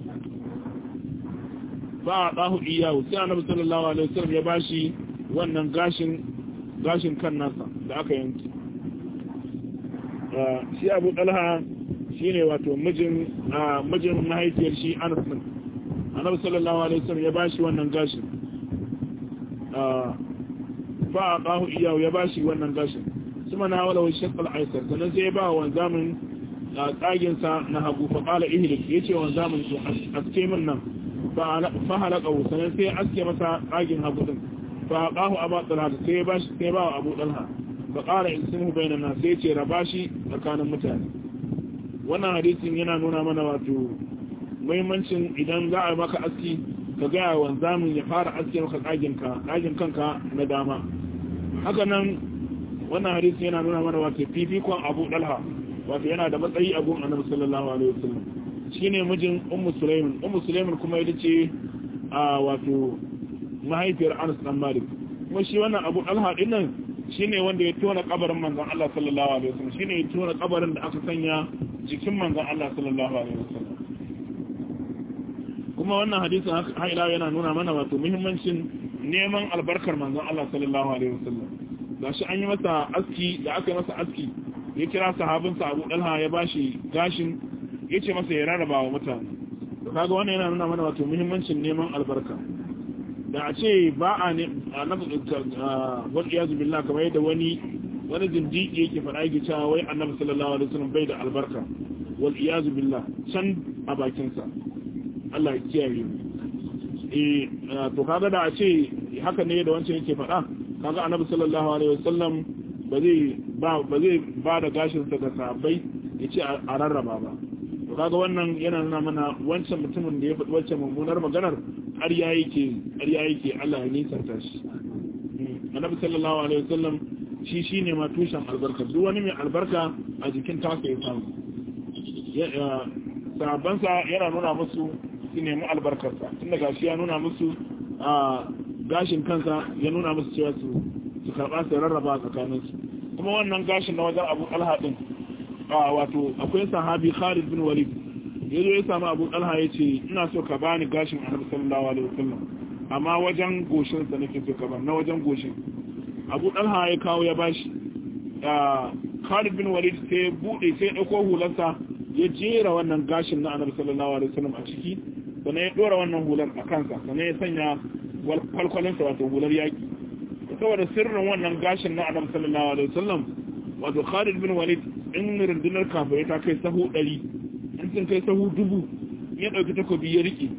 [SPEAKER 1] Fa dahu iyahu, sai annabi sallallahu alaihi wasallam ya bashi wannan gashin gashin kan nasa da aka yanki. Shi Abu Talha shine wato mijin mijin mahaifiyar shi Anas bin. Annabi sallallahu alaihi wasallam ya bashi wannan gashin. Fa dahu iyahu, ya bashi wannan gashin. ثم ناوله الشق الأيسر، sannan sai ba wanzamin tsaginsa na hagu fa qala ihlik, yace wanzamin su aske min nan fa halaqahu, sannan sai aske masa tsagin hagu din fa qahu Abu Talha, sai ba shi sai ba Abu Talha fa qala ismu bainana sai ce raba shi tsakanin mutane. Wannan hadisin yana nuna mana wato muhimmancin idan za a maka aski ka ga wanzamin ya fara aski maka tsagin ka tsagin kanka na dama. Haka nan wannan hadisin yana nuna mana wato fifikon Abu Dalha wato yana da matsayi a gun Annabi sallallahu alaihi wasallam. Shine mijin Ummu Sulaiman. Ummu Sulaiman kuma ita ce a wato mahaifiyar Anas dan Malik. Kuma shi wannan Abu Dalha din nan shine wanda ya tona kabarin manzon Allah sallallahu alaihi wasallam, shine ya tona kabarin da aka sanya jikin manzon Allah sallallahu alaihi wasallam. Kuma wannan hadisin har ila yana nuna mana wato muhimmancin neman albarkar manzon Allah sallallahu alaihi wasallam. Gashi an yi masa aski, da aka yi masa aski ya kira sahabinsa Abu Dalha ya bashi gashin yace masa ya rarraba wa mutane. To kaga wannan yana nuna mana wato muhimmancin neman albarka. Da a ce ba a ne a nafi wa'iyazu billah kamar yadda wani wani zindiki yake faɗa yake cewa wai Annabi sallallahu alaihi wasallam bai da albarka wal iyazu billah can a bakinsa. Allah ya kiyaye mu. Eh to kaga da a ce haka ne da wancan yake faɗa, kaga Annabi sallallahu alaihi wasallam ba zai ba ba zai ba da gashin sa ga sahabbai yace a rarraba ba. To kaga wannan yana nuna mana wancan mutumin da ya faɗi wancan mummunar maganar ƙarya yake ƙarya yake Allah ya nisanta shi. Annabi sallallahu alaihi wasallam shi shine ma tushen albarka. Duk wani mai albarka a jikin taka ya samu. Sahabbansa yana nuna musu su nemi albarkarsa, tun daga shi ya nuna musu a gashin kansa ya nuna musu cewa su su karɓa su rarraba tsakaninsu. Kuma wannan gashin na wajen Abu Talha din wato akwai sahabi Khalid bin Walid ya zo ya samu Abu Talha ya ce ina so ka bani gashin Annabi sallallahu alaihi wasallam amma wajen goshin sa nake so ka bani na wajen goshin. Abu Talha ya kawo ya bashi. Khalid bin Walid sai bude sai dauko hularsa ya jera wannan gashin na Annabi sallallahu alaihi wasallam a ciki, sannan ya dora wannan hular a kansa, sannan ya sanya kwalkwalin sa wato hular yaki. Saboda sirrin wannan gashin na Annabi sallallahu alaihi wasallam wato Khalid bin Walid in rundunar kafirai ta kai sahu ɗari, in sun kai sahu dubu, ya ɗauki takobi ya riƙe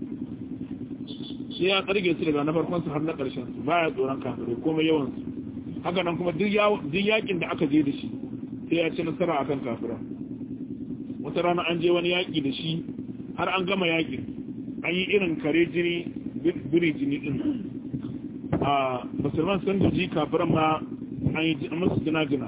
[SPEAKER 1] sai ya tsarge su daga na farkon su har na ƙarshen su baya tsoron kafirai komai yawan su. Haka nan kuma duk yakin da aka je da shi sai ya ci nasara akan kafirai. Wata rana an je wani yaki da shi har an gama yakin, an yi irin kare jini biri jini din a musulman sun gaji kafiran ma an yi musu jina-jina.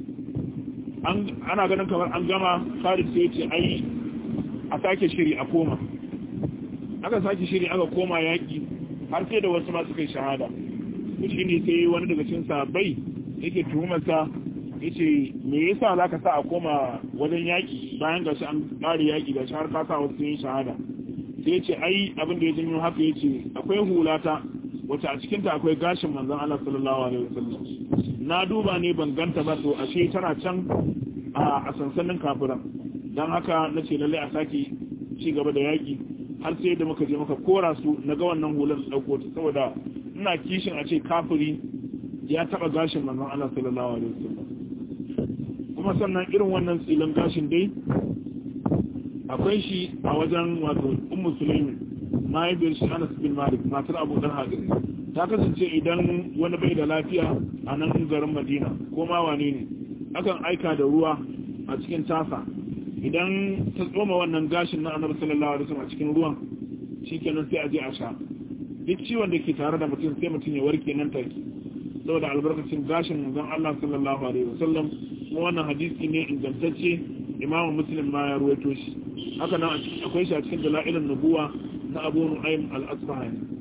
[SPEAKER 1] Ana ganin kamar an gama, Khalid sai ce ai a sake shiri a koma. Aka sake shiri aka koma yaki har sai da wasu masu kai shahada. Shi ne sai wani daga cikin sahabbai yake tuhumarsa yace me yasa zaka sa a koma wajen yaki bayan gashi an kare yaki gashi har ka sa wasu yin shahada. Sai yace ai abin da ya janyo haka yace akwai hulata wacce a cikin ta akwai gashin manzon Allah sallallahu alaihi wasallam. Na duba ne ban ganta ba, to ashe tana can a sansanin kafiran. Dan haka nace lalle a saki ci gaba da yaki har sai da muka je muka kora su naga wannan hular dauko ta, saboda ina kishin a ce kafiri ya taba gashin manzon Allah sallallahu alaihi wasallam. Kuma sannan irin wannan tsilan gashin dai akwai shi a wajen wato Ummu Sulaiman mahaifiyar shi Anas bin Malik matar Abu Talha. Ta kasance idan wani bai da lafiya a nan garin Madina ko ma wane ne akan aika da ruwa a cikin tasa, idan ta tsoma wannan gashin na Annabi sallallahu alaihi wasallam a cikin ruwan shikenan sai a je a sha. Duk ciwon da ke tare da mutum sai mutum ya warke nan take saboda albarkacin gashin manzon Allah sallallahu alaihi wasallam. Kuma wannan hadisi ne ingantacce, Imam Muslim ma ya ruwaito shi. Haka nan akwai shi a cikin dalailun nubuwa na Abu Nu'aym al-Asfahani.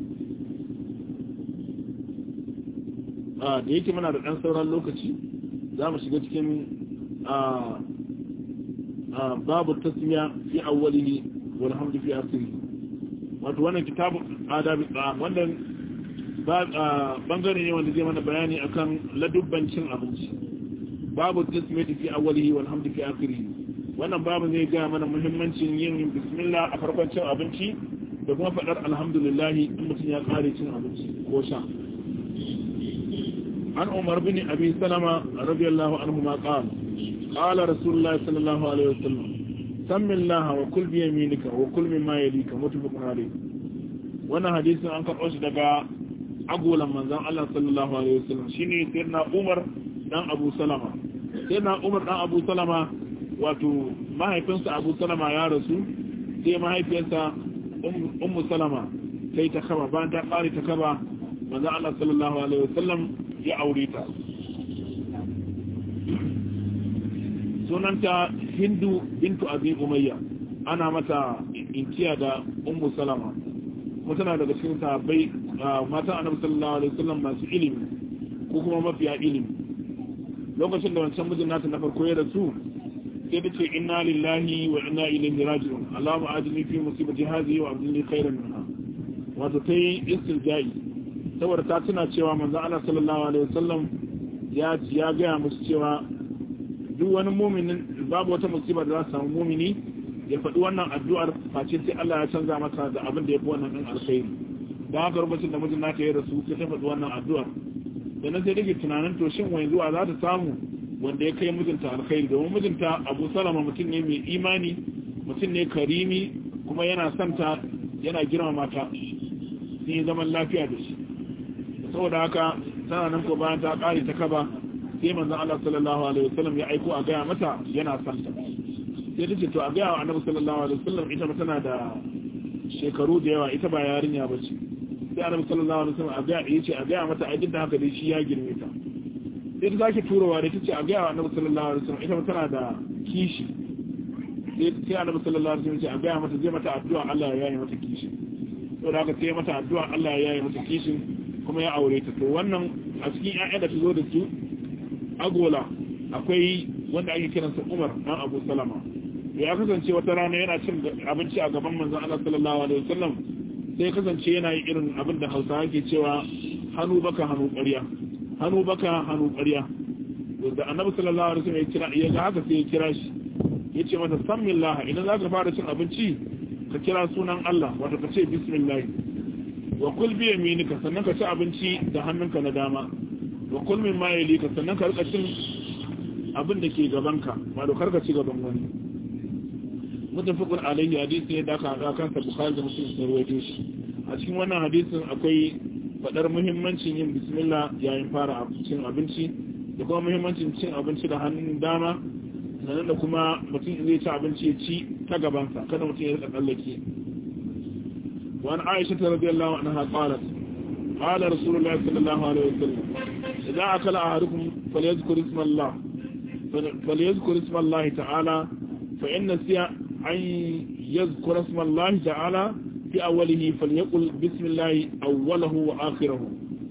[SPEAKER 1] Ah da yake muna da dan sauran lokaci za mu shiga cikin a babu tasmiya fi awwalihi wal hamdu fi akhirih. Wato wannan kitabu adabi wannan bangare ne wanda zai mana bayani akan ladubban cin abinci. Babu tasmiyati fi awwalihi wal hamdu fi akhirih. Wannan babu zai ga mana muhimmancin yin bismillah a farkon cin abinci da kuma fadar alhamdulillah in mutum ya kare cin abinci ko sha. An Umar bin Abi Salama radiyallahu anhu ma qala qala Rasulullah sallallahu alaihi wasallam sammi Allah wa kul bi yaminika wa kul mimma yalika mutafaqun alayh. Wannan hadisin an karɓo shi daga agolan manzon Allah sallallahu alaihi wasallam shine sayyidina Umar dan Abu Salama sai na Umar dan Abu Salama wato mahaifinsa Abu Salama ya rasu sai mahaifiyarsa Ummu Salama sai ta kaba bayan ta ƙare ta kaba manzo Allah sallallahu alaihi wasallam ya aure ta sunanta Hindu bintu Abi Umayya ana mata inkiya da Ummu Salama mutana daga cikin sahabbai matan Annabi sallallahu alaihi wasallam masu ilimi ko kuma mafiya ilimi lokacin da wancan mijin nata na farko ya rasu sai ta ce inna lillahi wa inna ilaihi raji'un Allahumma ajini fi musibati hadhihi wa abdini khairan minha wato tayi istirja'i saboda ta tuna cewa manzo Allah sallallahu alaihi wasallam ya ya ga musu cewa duk wani mu'minin babu wata musiba da za ta samu mu'mini ya faɗi wannan addu'ar face sai Allah ya canza masa da abin da ya fi wannan din alkhairi dan haka rubutun da mijin nata ya rasu sai ta faɗi wannan addu'ar dan sai take tunanin to shin wai zuwa za ta samu wanda ya kai mijinta alkhairi domin mijinta Abu Salama mutum ne mai imani mutum ne karimi kuma yana santa yana girmama ta sun yi zaman lafiya da shi saboda haka tana nan ko bayan ta ƙari ta kaba sai manzon Allah sallallahu alaihi wasallam ya aiko a gaya mata yana santa sai ta ce to a gaya wa Annabi sallallahu alaihi wasallam ita ma tana da shekaru da yawa ita ba yarinya ba ce sai Annabi sallallahu alaihi wasallam a gaya yace a gaya mata ai duk da haka dai shi ya girme ta sai ta sake turowa da ta ce a gaya wa Annabi sallallahu alaihi wasallam ita ma tana da kishi sai Annabi sallallahu alaihi wasallam ya ce a gaya mata zai mata addu'a Allah ya yi mata kishi to da haka sai mata addu'a Allah ya yi mata kishin kuma ya aure ta to wannan a cikin ƴaƴa da ta zo da su agola akwai wanda ake kiransa Umar dan Abu Salama ya kasance wata rana yana cin abinci a gaban manzon Allah sallallahu alaihi wasallam sai kasance yana yin irin abin da Hausawa ke cewa hannu baka hannu ƙarya hannu baka hannu ƙarya da Annabi sallallahu alaihi wasallam ya kira ya ga haka sai ya kira shi yace masa samillah idan zaka fara cin abinci ka kira sunan Allah wato ka ce bismillah wa kul bi yaminika sannan ka ci abinci da hannunka na dama wa kul min ma yalika sannan ka rika cin abin da ke gabanka ba da karka ci gaban wani mutafaqun alayhi hadisi ne da aka ga kansa Bukhari da Muslim sun rawaito shi a cikin wannan hadisin akwai fadar muhimmancin yin bismillah yayin fara cin abinci da kuma muhimmancin cin abinci da hannun dama sannan da kuma mutum zai ci abinci ya ci ta gabansa kada mutum ya rika tsallake وعن عائشة رضي الله عنها قالت قال رسول الله صلى الله عليه وسلم إذا أكل أحدكم فليذكر اسم الله فليذكر اسم الله تعالى فإن نسي أن يذكر اسم الله تعالى في أوله فليقل بسم الله أوله وآخره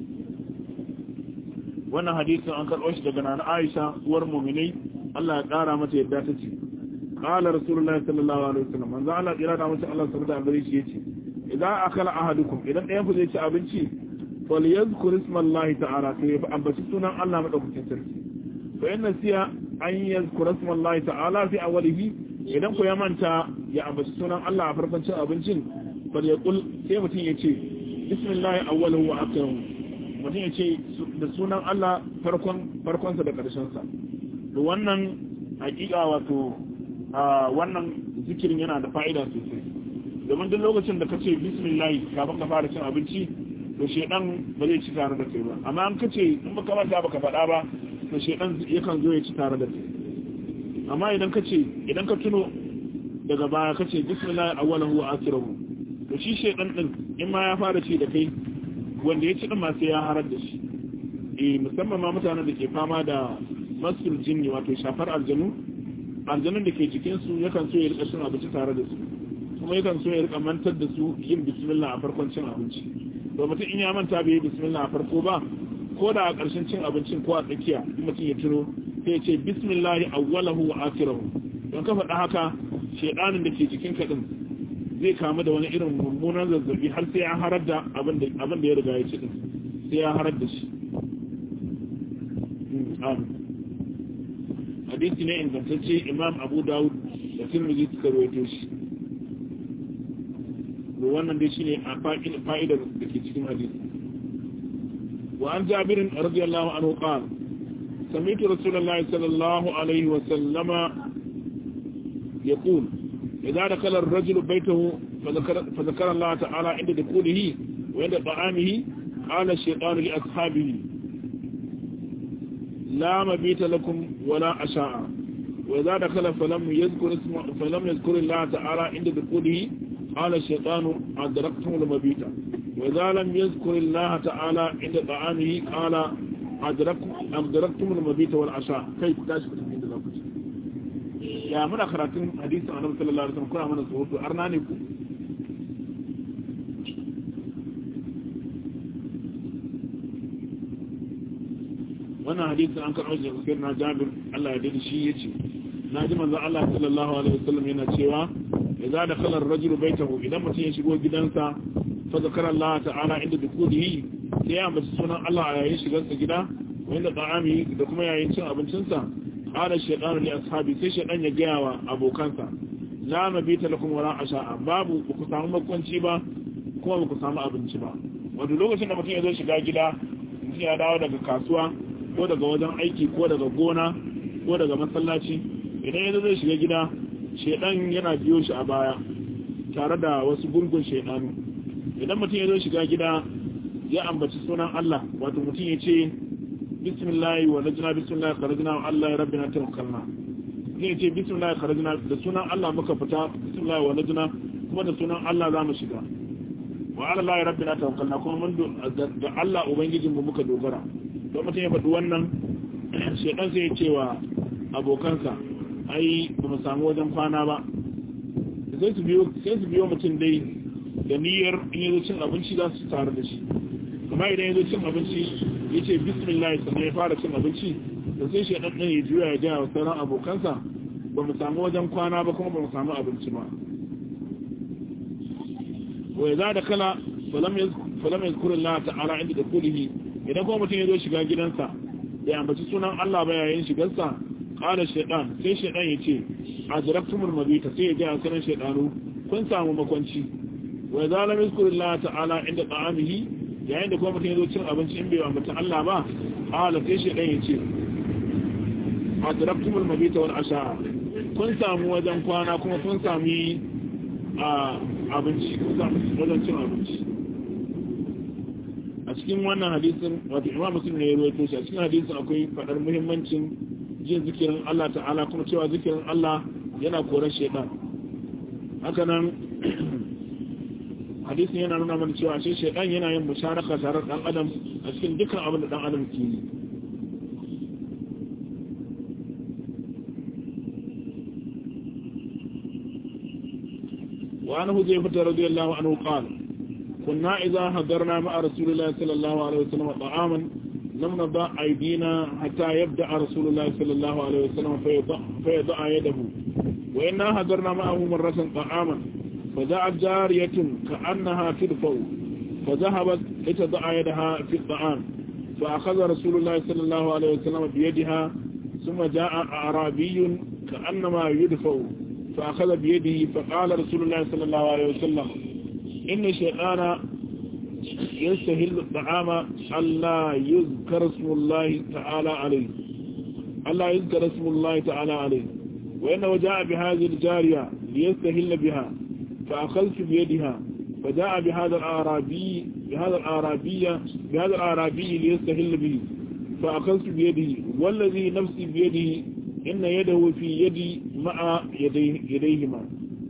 [SPEAKER 1] وانا حديث عن كالعوش دقنا عائشة ورمومني الله قال متى يداتتي قال رسول الله صلى الله عليه وسلم من ذا الله إرادة متى الله سبحانه وتعالى idan akala ahadukum idan ɗayan ku zai ci abinci fal yadhkur isma Allah ta'ala sai ya ambaci sunan Allah madaukakin sarki fa inna siya an yadhkur isma Allah ta'ala fi awwalihi idan ku ya manta ya ambaci sunan Allah a farkon cin abincin fal yaqul sai mutum ya ce bismillah awwaluhu wa akhiruhu mutum ya ce da sunan Allah farkon farkon sa da karshen sa to wannan hakika wato wannan zikirin yana da fa'ida sosai domin duk lokacin da ka ce bismillah kafin ka fara cin abinci to shedan ba zai ci tare da kai ba amma an kace in baka manta baka faɗa ba to shedan yakan zo ya ci tare da kai amma idan ka ce idan ka tuno daga baya ka ce bismillah awwalahu wa akhiruhu to shi shedan din in ma ya fara ci da kai wanda ya ci din ma sai ya harar da shi eh musamman ma mutanen da ke fama da masul jinni wato shafar aljanu aljanun da ke jikin su yakan so ya rika cin abinci tare da su kuma yakan so ya rika mantar da su yin bismillah a farkon cin abinci to mutum in ya manta bai yi bismillah a farko ba ko da a ƙarshen cin abincin ko a tsakiya in mutum ya tuno sai ya ce bismillah awwalahu wa akhirahu don ka faɗa haka shedanin da ke jikin ka din zai kamu da wani irin mummunan zazzabi har sai ya harar da abin da abin da ya riga ya ci din sai ya harar da shi hadisi ne ingantacce Imam Abu Dawud da Tirmidhi suka rawaito shi wannan dai shine a fa'idar da ke cikin hadisi wa an Jabir radiyallahu anhu qala sami'tu Rasulullahi sallallahu alaihi wa sallama yaqul idza dakala ar-rajulu baytahu fa dhakara Allah ta'ala inda dukulihi wa inda ta'amihi qala ash-shaytanu li ashabihi la mabita lakum wala asha'a wa idza dakhala falam yadhkur isma falam yadhkur Allah ta'ala inda dukulihi qala ash-shaytanu adraktum al-mabita wa idza lam yadhkur Allah ta'ala inda ta'amihi qala adraktum adraktum al-mabita wal asha'a kai ku tashi ku inda zaku ci ya muna karatun hadisin Annabi sallallahu alaihi wasallam kuna mana tsoro arna ne ku wannan hadisin an karɓo shi daga na Jabir Allah ya dade shi yace naji manzo Allah sallallahu alaihi wasallam yana cewa idza dakhala ar-rajulu baytahu idan mutum ya shigo gidansa fa zakara Allah ta'ala inda dukulihi sai ya ambaci sunan Allah a yayin shigarsa gida wanda ta'ami da kuma yayin cin abincinsa qala shaytanu li ashabi sai shaytan ya gaya wa abokansa la mabita lakum wala asha'a babu ku samu makwanci ba kuma ku samu abinci ba wato lokacin da mutum ya zo shiga gida mutum ya dawo daga kasuwa ko daga wajen aiki ko daga gona ko daga masallaci idan yanzu zai shiga gida shedan yana biyo shi a baya tare da wasu gungun shedanu idan mutum ya zo shiga gida ya ambaci sunan Allah wato mutum ya ce bismillah wa najna bismillah kharajna wa Allah rabbina tawakkalna ne ce bismillah kharajna da sunan Allah muka fita bismillah wa najna kuma da sunan Allah za mu shiga wa ala Allah rabbina tawakkalna kuma mun da Allah ubangijinmu muka dogara don mutum ya faɗi wannan shekan sai ya ce wa abokansa ai ba mu samu wajen kwana ba sai su biyo mutum dai da niyyar in yazo cin abinci za su tare da shi amma idan yazo cin abinci ya ce bismillah sannan ya fara cin abinci da sai shekan ɗin ya juya ya gaya wa sauran abokansa ba mu samu wajen kwana ba kuma ba mu samu abinci ba wa za da kala falam yazkurin la ta'ala inda da kulihi idan kuma mutum ya zo shiga gidansa ya ambaci sunan Allah ba yayin shigarsa qala shaytan sai shaytan ya ce ajraktumul mabita sai ya ga sanan shaytanu kun samu makwanci wa zalam yazkurillah ta'ala inda ta'amihi yayin da kuma mutum ya zo cin abinci in bai ambaci Allah ba qala sai shaytan ya ce ajraktumul mabita wal asha kun samu wajen kwana kuma kun sami abinci kun samu wajen cin abinci a cikin wannan hadisin wato imam muslim ne ya rawaito shi a cikin hadisin akwai fadar muhimmancin jin zikirin Allah ta'ala kuma cewa zikirin Allah yana korar shaytan haka nan hadisin yana nuna mana cewa shi shaytan yana yin musharaka tare da dan adam a cikin dukkan abin da dan adam ke yi wa anhu zaifata radiyallahu anhu qala كنا إذا حضرنا مع رسول الله صلى الله عليه وسلم طعاما لم نضع أيدينا حتى يبدأ رسول الله صلى الله عليه وسلم فيضع, فيضع يده وإنا حضرنا معه مرة طعاما فدعت جارية كأنها تدفع فذهبت لتضع يدها في الطعام فأخذ رسول الله صلى الله عليه وسلم بيدها ثم جاء أعرابي كأنما يدفع فأخذ بيده فقال رسول الله صلى الله عليه وسلم إن الشيطان يستهل الطعام ألا يذكر اسم الله تعالى عليه ألا يذكر اسم الله تعالى عليه وإنه جاء بهذه الجارية ليستهل بها فأخذت بيدها فجاء بهذا الأعرابي بهذا الأعرابية بهذا الأعرابي ليستهل به فأخذت بيده والذي نفسي بيده إن يده في يدي مع يديه يديهما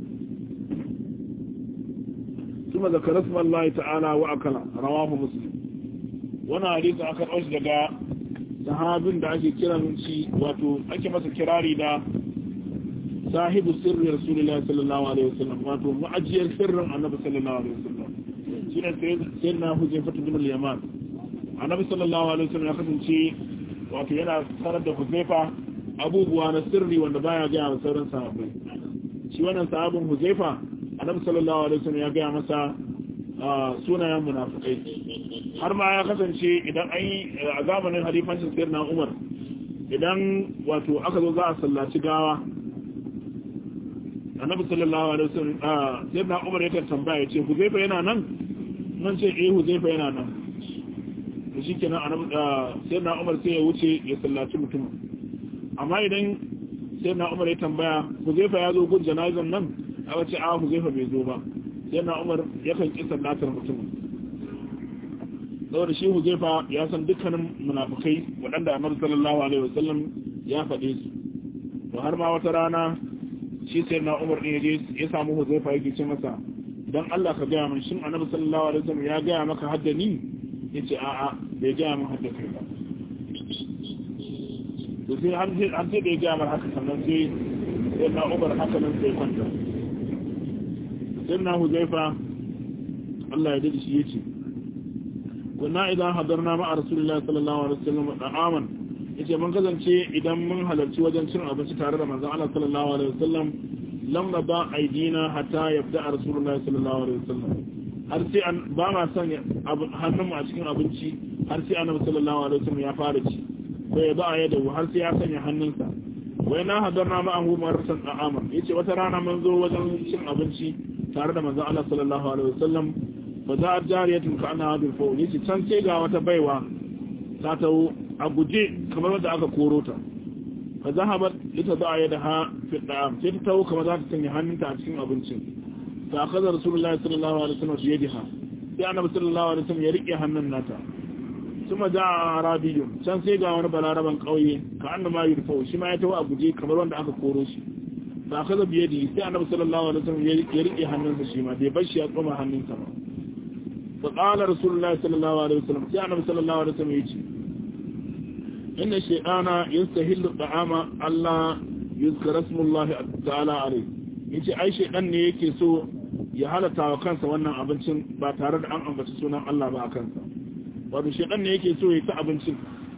[SPEAKER 1] ثم ذكر اسم الله تعالى وأكل رواه مسلم وانا حديث أكل أشدق sahabin da ake kiran shi wato ake masa kirari da sahibu sirri rasulullahi sallallahu alaihi wasallam wato ma'ajiyar sirrin annabi sallallahu alaihi wasallam shine sai na Huzaifa bin al-Yaman annabi sallallahu alaihi wasallam ya kasance wato yana sanar da Huzaifa abubuwa na sirri wanda baya ga sauran sahabbai shi wannan sahabin Huzaifa annabi sallallahu alaihi wasallam ya ga masa sunayen munafikai har ma ya kasance idan an yi a zamanin halifancin sayyidina Umar idan wato aka zo za a sallaci gawa annabi sallallahu alaihi wasallam sayyidina Umar yakan tambaya ce Huzaifa yana nan nan ce eh Huzaifa yana nan to shikenan annabi sayyidina Umar sai ya wuce ya sallaci mutum amma idan sayyidina Umar ya tambaya Huzaifa ya zo gun janazan nan aka ce a Huzaifa bai zo ba sayyidina Umar yakan ki sallatar mutum saboda shi Huzaifa ya san dukkanin munafikai waɗanda Annabi sallallahu alaihi wasallam ya faɗe su to har ma wata rana shi sai na Umar ne je ya samu Huzaifa yake ce masa dan Allah ka gaya min shin Annabi sallallahu alaihi wasallam ya gaya maka hadda ni yace a'a bai gaya min hadda kai ba to sai an ce an ce da ya gaya min haka sannan sai sai na Umar haka nan sai kwanta sai na Huzaifa Allah ya dade shi yace kunna idan hadarna ma Rasulullahi sallallahu alaihi wasallam da'aman yace mun kasance idan mun halarci wajen cin abinci tare da manzon Allah sallallahu alaihi wasallam lam naba aidina hatta yabda Rasulullahi sallallahu alaihi wasallam har sai an ba ma sanya hannunmu a cikin abinci har sai Annabi sallallahu alaihi wasallam ya fara ci ko ya ba ya da har sai ya sanya hannunsa wai na hadarna ma ahu maratan da'aman yace wata rana mun zo wajen cin abinci tare da manzon Allah sallallahu alaihi wasallam fa za a jariyatun ka ana hadin fa'u yace can sai ga wata baiwa ta tawo a guje kamar wadda aka koro ta fa zahabat ita da ya da ha fi da'am sai ta tawo kamar za ta sanya hannunta a cikin abincin fa akaza rasulullahi sallallahu alaihi wasallam bi yadiha sai annabi sallallahu alaihi wasallam ya rike hannun nata kuma da arabiyun can sai ga wani balaraban kauye ka annama yurfa'u shi ma ya tawo a guje kamar wanda aka koro shi fa akaza bi yadihi sai annabi sallallahu alaihi wasallam ya rike hannunsa shi ma bai bar shi ya tsoma hannunsa ba فقال رسول الله صلى الله عليه وسلم يا النبي صلى الله عليه وسلم يجي إن الشيطان يستهل الطعام الله يذكر اسم الله تعالى عليه yace ai shedan ne yake so ya halata wa kansa wannan abincin ba tare da an ambaci sunan Allah ba a kansa wato shedan ne yake so ya ta abincin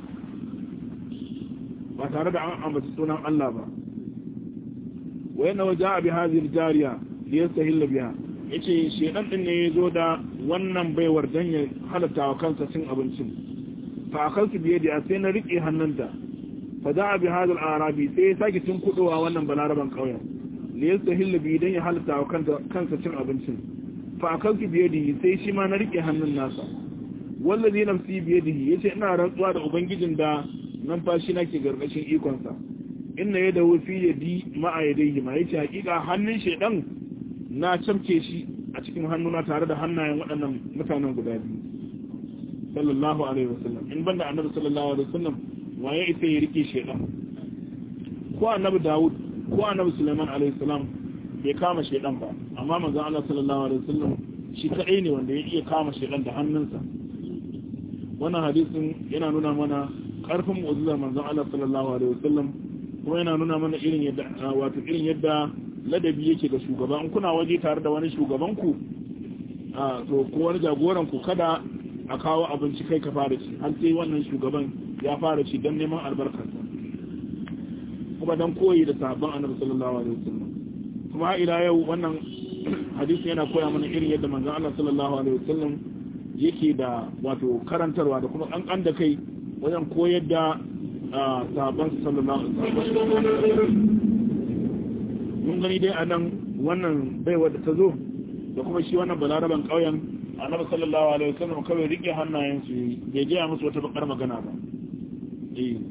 [SPEAKER 1] ba tare da an ambaci sunan Allah ba wa yana waja'a bi hadhihi al-jariya liyastahilla biha yace shedan din ne yazo da wannan baiwar dan ya halatta wa kansa cin abincin fa akaltu biye da sai na rike hannunta fa da'a bi hadal arabi sai ya saki cin kudowa wannan balaraban kauyen ne yastahillu bi dan ya halatta wa kansa cin abincin fa akaltu biye da sai shi ma na rike hannun nasa wallazi nafsi biye da yace ina rantsuwa da ubangijin da numfashi nake gargashin ikon sa inna yadahu fi yadi ma'a yadayhi ma yace hakika hannun shedan na camke shi a cikin hannuna tare da hannayen waɗannan mutanen guda biyu sallallahu alaihi wasallam in banda annabi sallallahu alaihi wasallam waye ita ya rike shedan ko annabi Dawud ko annabi Sulaiman alaihi salam bai kama shedan ba amma manzon Allah sallallahu alaihi wasallam shi kadai ne wanda ya iya kama shedan da hannunsa wannan hadisin yana nuna mana karfin mu'jizar manzon Allah sallallahu alaihi wasallam kuma yana nuna mana irin yadda wato irin yadda ladabi yake ga shugaba in kuna waje tare da wani shugabanku a to ko wani jagoranku kada a kawo abinci kai ka fara ci har sai wannan shugaban ya fara ci don neman albarkarsa kuma don koyi da sahabban annabi sallallahu alaihi wasallam kuma ila yau wannan hadisi yana koya mana irin yadda manzon Allah sallallahu alaihi wasallam yake da wato karantarwa da kuma kankan da kai wajen koyar da sahabban sallallahu alaihi wasallam mun gani dai a nan wannan baiwa da ta zo da kuma shi wannan balaraban ƙauyen annabi sallallahu alaihi wasallam kawai rike hannayen su bai gaya musu wata bakar magana ba eh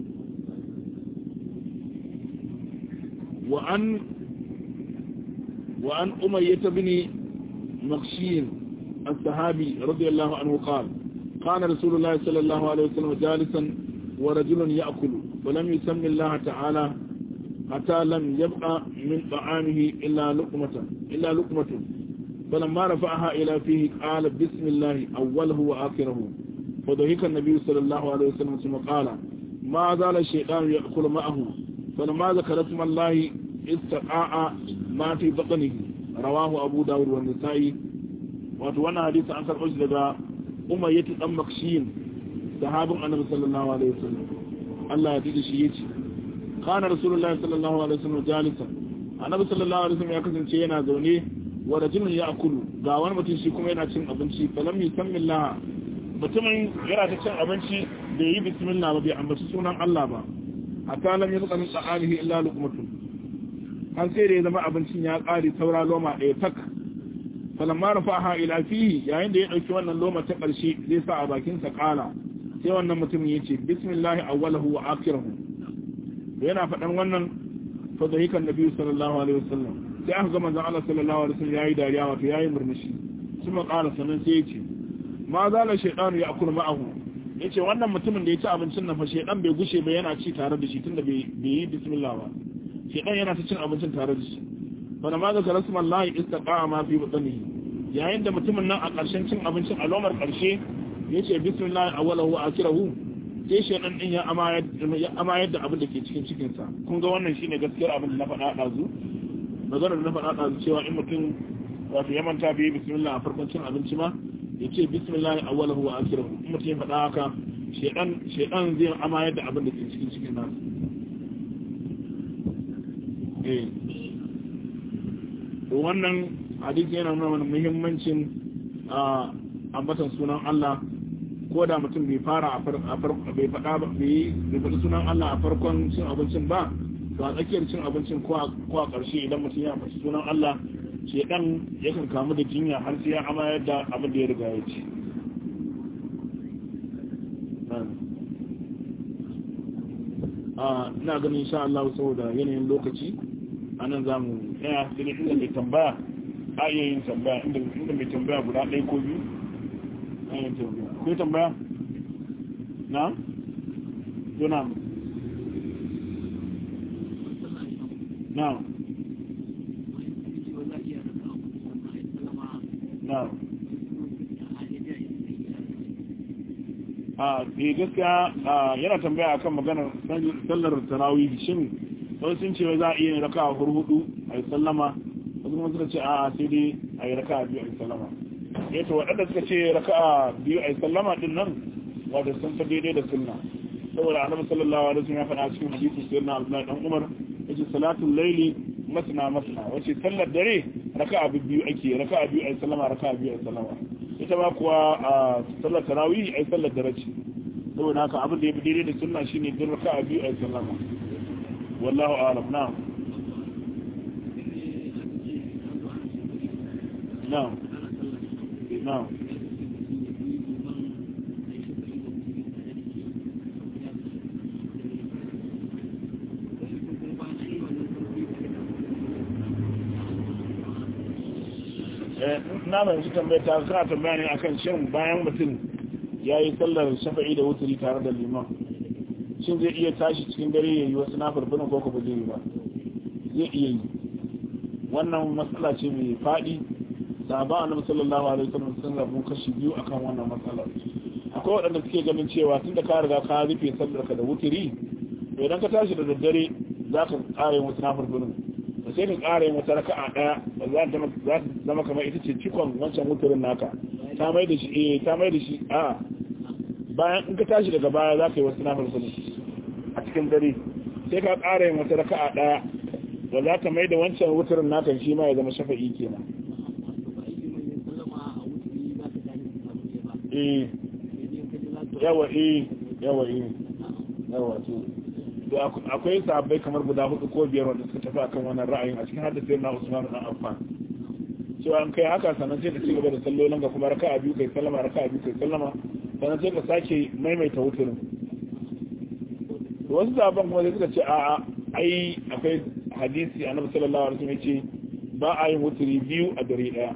[SPEAKER 1] wa an wa an umayyah ibn makhshin as-sahabi radiyallahu anhu qala kana rasulullah sallallahu alaihi wasallam jalisan wa rajulun ya'kulu wa lam yusammi Allah ta'ala حتى لم يبقى من طعامه إلا لقمة إلا لقمة فلما رفعها إلى فيه قال بسم الله أوله وآخره فضحك النبي صلى الله عليه وسلم ثم قال ما زال الشيطان يأكل معه فلما ذكر اسم الله استقاء ما في بطنه رواه أبو داود والنسائي وأتوانا حديث عن كالحج لدى أمية الأمكشين صحاب النبي صلى الله عليه وسلم الله يتيجي شيئتي kana rasulullahi sallallahu alaihi wasallam jalisa annabi sallallahu alaihi wasallam ya kasance yana zaune wa rajulun ya'kulu ga wani mutum shi kuma yana cin abinci falam yusammillah mutumin yana ta cin abinci bai yi bismillah ba bai ambaci sunan Allah ba hatta lam yabqa min ta'alihi illa luqmatun har sai da ya zama abincin ya kare saura loma ɗaya tak falamma rafaha ila fihi yayin da ya dauki wannan loma ta karshe zai sa a bakin sa kala sai wannan mutumin yace bismillah awwalahu wa akhirahu yana faɗan wannan fadahikan nabi sallallahu alaihi wasallam sai aka ga manzon Allah sallallahu alaihi wasallam yayi dariya wato yayi murmushi kuma ƙara sanan sai yace ma zala shaytanu ya akulu ma'ahu yace wannan mutumin da ya ci abincin nan fa shaydan bai gushe ba yana ci tare da shi tunda bai yi bismillah ba shaydan yana ta cin abincin tare da shi bana ma ga rasulullahi istaqa ma fi batnihi yayin da mutumin nan a ƙarshen cin abincin a lomar ƙarshe yace bismillah awwalahu wa akhirahu sai shaydan din ya amayar da abin da ke cikin cikin sa kun ga wannan shine gaskiyar abin da na faɗa dazu maganar da na faɗa dazu cewa in mutum wato ya manta bai bismillah a farkon cin abinci ma ya ce bismillah awwalahu wa akhirahu in mutum ya faɗa haka shedan shedan zai amayar da abin da ke cikin cikin nasu eh to wannan hadisi yana nuna mana muhimmancin a ambatan sunan Allah ko da mutum bai fara a farko bai faɗa ba bai faɗi sunan Allah a farkon cin abincin ba to a tsakiyar cin abincin ko a ƙarshe idan mutum ya faɗi sunan Allah shedan yakan kamu da jinya har sai ya amayar da abin da ya riga ya ci ina ganin insha Allah saboda yanayin lokaci anan za mu tsaya sai inda mai tambaya a iya yin tambaya inda mai tambaya guda ɗaya ko biyu a yin tambaya ko tambaya na? na na a eh gaskiya yana tambaya akan maganar sallar tarawih shin wani sun ce za a iya raka hurhudu a yi sallama wasu kuma suka ce a sai dai a yi raka biyu a yi sallama eh to waɗanda suka ce raka biyu a yi sallama din nan wadda sun fa daidai da sunna saboda annabi sallallahu alaihi wasallam ya faɗa cikin hadisi sayyidina Abdullah dan Umar yace salatul layli masna masna wace sallar dare raka'a biyu ake raka'a biyu ai sallama raka'a biyu ai sallama ita ma kuwa a sallar tarawih ai sallar dare ce saboda haka abin da ya fi daidai da sunna shine din raka'a biyu ai sallama wallahu a'lam na'am na'am na'am na mai su tambaya ta suna tambaya ne akan shin bayan mutum ya yi sallar shafa'i da wuturi tare da liman shin zai iya tashi cikin dare ya yi wasu na farfinin ko ba zai yi ba zai iya yi wannan matsala ce mai faɗi sahaba annabi sallallahu alaihi wasallam sun rabu kashi biyu akan wannan matsala akwai waɗanda suke ganin cewa tun da ka riga ka rufe sallar ka da wuturi to idan ka tashi da daddare za ka ƙara yin wasu na farfinin sai ka ƙara yin wata raka'a ɗaya za ta zama kamar ita ce cikon wancan wuturin naka ta mai da shi eh ta mai da shi a bayan in ka tashi daga baya za ka yi wasu nafar sulu a cikin dare sai ka ƙara yin wata raka'a ɗaya da za ta mai da wancan wuturin naka shi ma ya zama shafa'i kenan eh yawa eh yawa eh yawa to akwai sahabbai kamar guda hudu ko biyar wanda suka tafi akan wannan ra'ayin a cikin hadisi na Usman dan Affan cewa an kai haka sannan sai ka ci gaba da sallolin ga kuma raka'a biyu kai sallama raka'a biyu kai sallama sannan sai ka sake maimaita wuturin wasu sahabban kuma sai suka ce a'a ai akwai hadisi annabi sallallahu alaihi wasallam yace ba a yin wuturi biyu a dare daya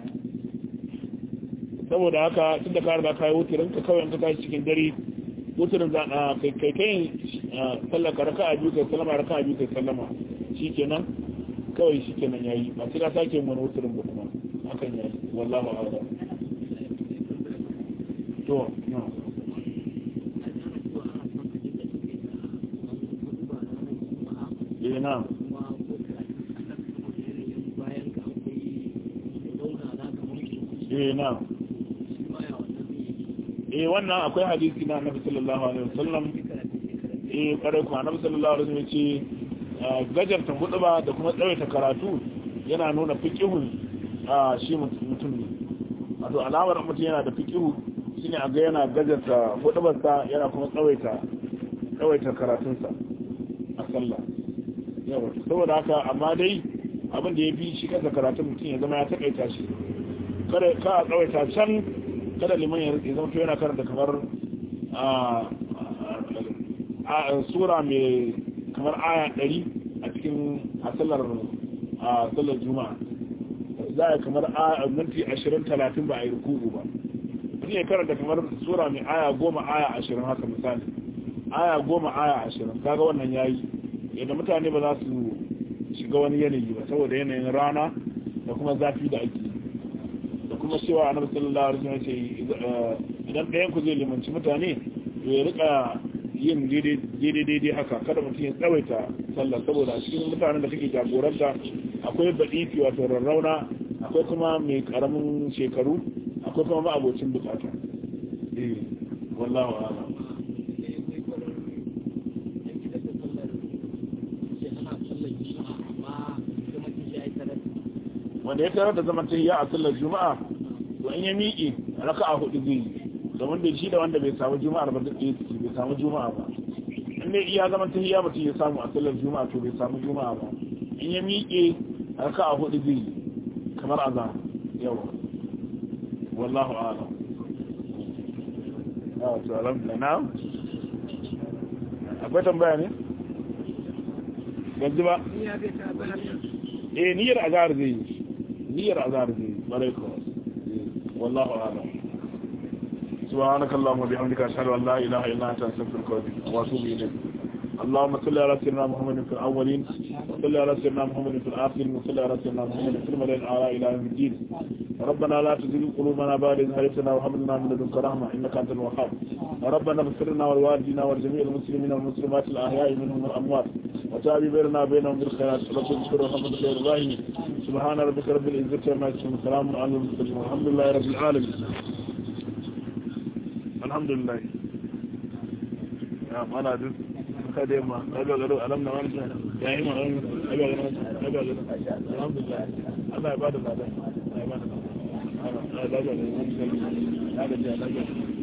[SPEAKER 1] saboda haka tunda ka riga ka yi wuturin ka kawai ka tashi cikin dare wuturin za a kai kai sallaka raka'a biyu kai sallama raka'a biyu kai sallama shikenan kawai shikenan yayi ba sai ka sake mun wuturin ba kuma hakan yayi wallahi a'lam to no eh na eh na eh wannan akwai hadisi na Annabi sallallahu alaihi wasallam eh kare ku Annabi sallallahu alaihi wasallam ce gajarta huduba da kuma tsawaita karatu yana nuna fiqihun shi mutum ne wato alamar mutum yana da fiqihu shine a ga yana gajarta hudubar sa yana kuma tsawaita tsawaita karatun sa a sallah yawa saboda haka amma dai abin da ya bi shi kansa karatun mutum ya zama ya takaita shi kada ka tsawaita can kada liman ya zama to yana karanta kamar a sura mai kamar aya ɗari a cikin a sallar a sallar juma'a za a kamar a minti ashirin talatin ba a yi rukuku ba mutum ya karanta kamar sura mai aya goma aya ashirin haka misali aya goma aya ashirin kaga wannan yayi yadda mutane ba za su shiga wani yanayi ba saboda yanayin rana da kuma zafi da ake da kuma cewa annabi sallallahu alaihi wasallam ce idan ɗayan ku zai limanci mutane to ya rika yin daidai daidai haka kada mutum ya tsawaita sallah saboda cikin mutanen da kake jagoranta akwai baɗifi wato rarrauna akwai kuma mai karamin shekaru akwai kuma ma'abocin bukata eh wallahu a'lam wanda ya tarar da zaman tahiyya a sallar juma'a to in ya miƙe raka'a hudu zai yi domin da shi da wanda bai samu juma'ar ba duk ɗaya suke bai samu juma'a ba in dai iya zaman tahiyya mutum ya samu a sallar juma'a to bai samu juma'a ba in ya miƙe raka'a hudu zai yi kamar azan yawa wallahu a'lam ah to alhamdulillah na akwai tambaya ne ganji ba eh niyyar azhar zai yi niyyar azhar zai yi alaikum wallahu a'lam سبحانك اللهم وبحمدك أشهد أن لا إله إلا أنت أستغفرك وأتوب إليك اللهم صل على سيدنا محمد في الأولين وصل على سيدنا محمد في الآخرين وصل على سيدنا محمد في الملأ الأعلى إلى يوم الدين ربنا لا تزغ قلوبنا بعد إذ هديتنا وهب لنا من لدنك رحمة إنك أنت الوهاب ربنا اغفر لنا ولوالدينا ولجميع المسلمين والمسلمات الأحياء منهم والأموات وتاب بيننا بينهم بالخيرات رب اغفر وحمد خير الراحمين سبحان ربك رب العزة عما يصفون وسلام على المرسلين والحمد لله رب العالمين alhamdulillah ya mana duk kada ma daga garo alam na wani ya yi ma daga garo daga garo alhamdulillah Allah ya bada ladan Allah ya bada ladan Allah ya bada ladan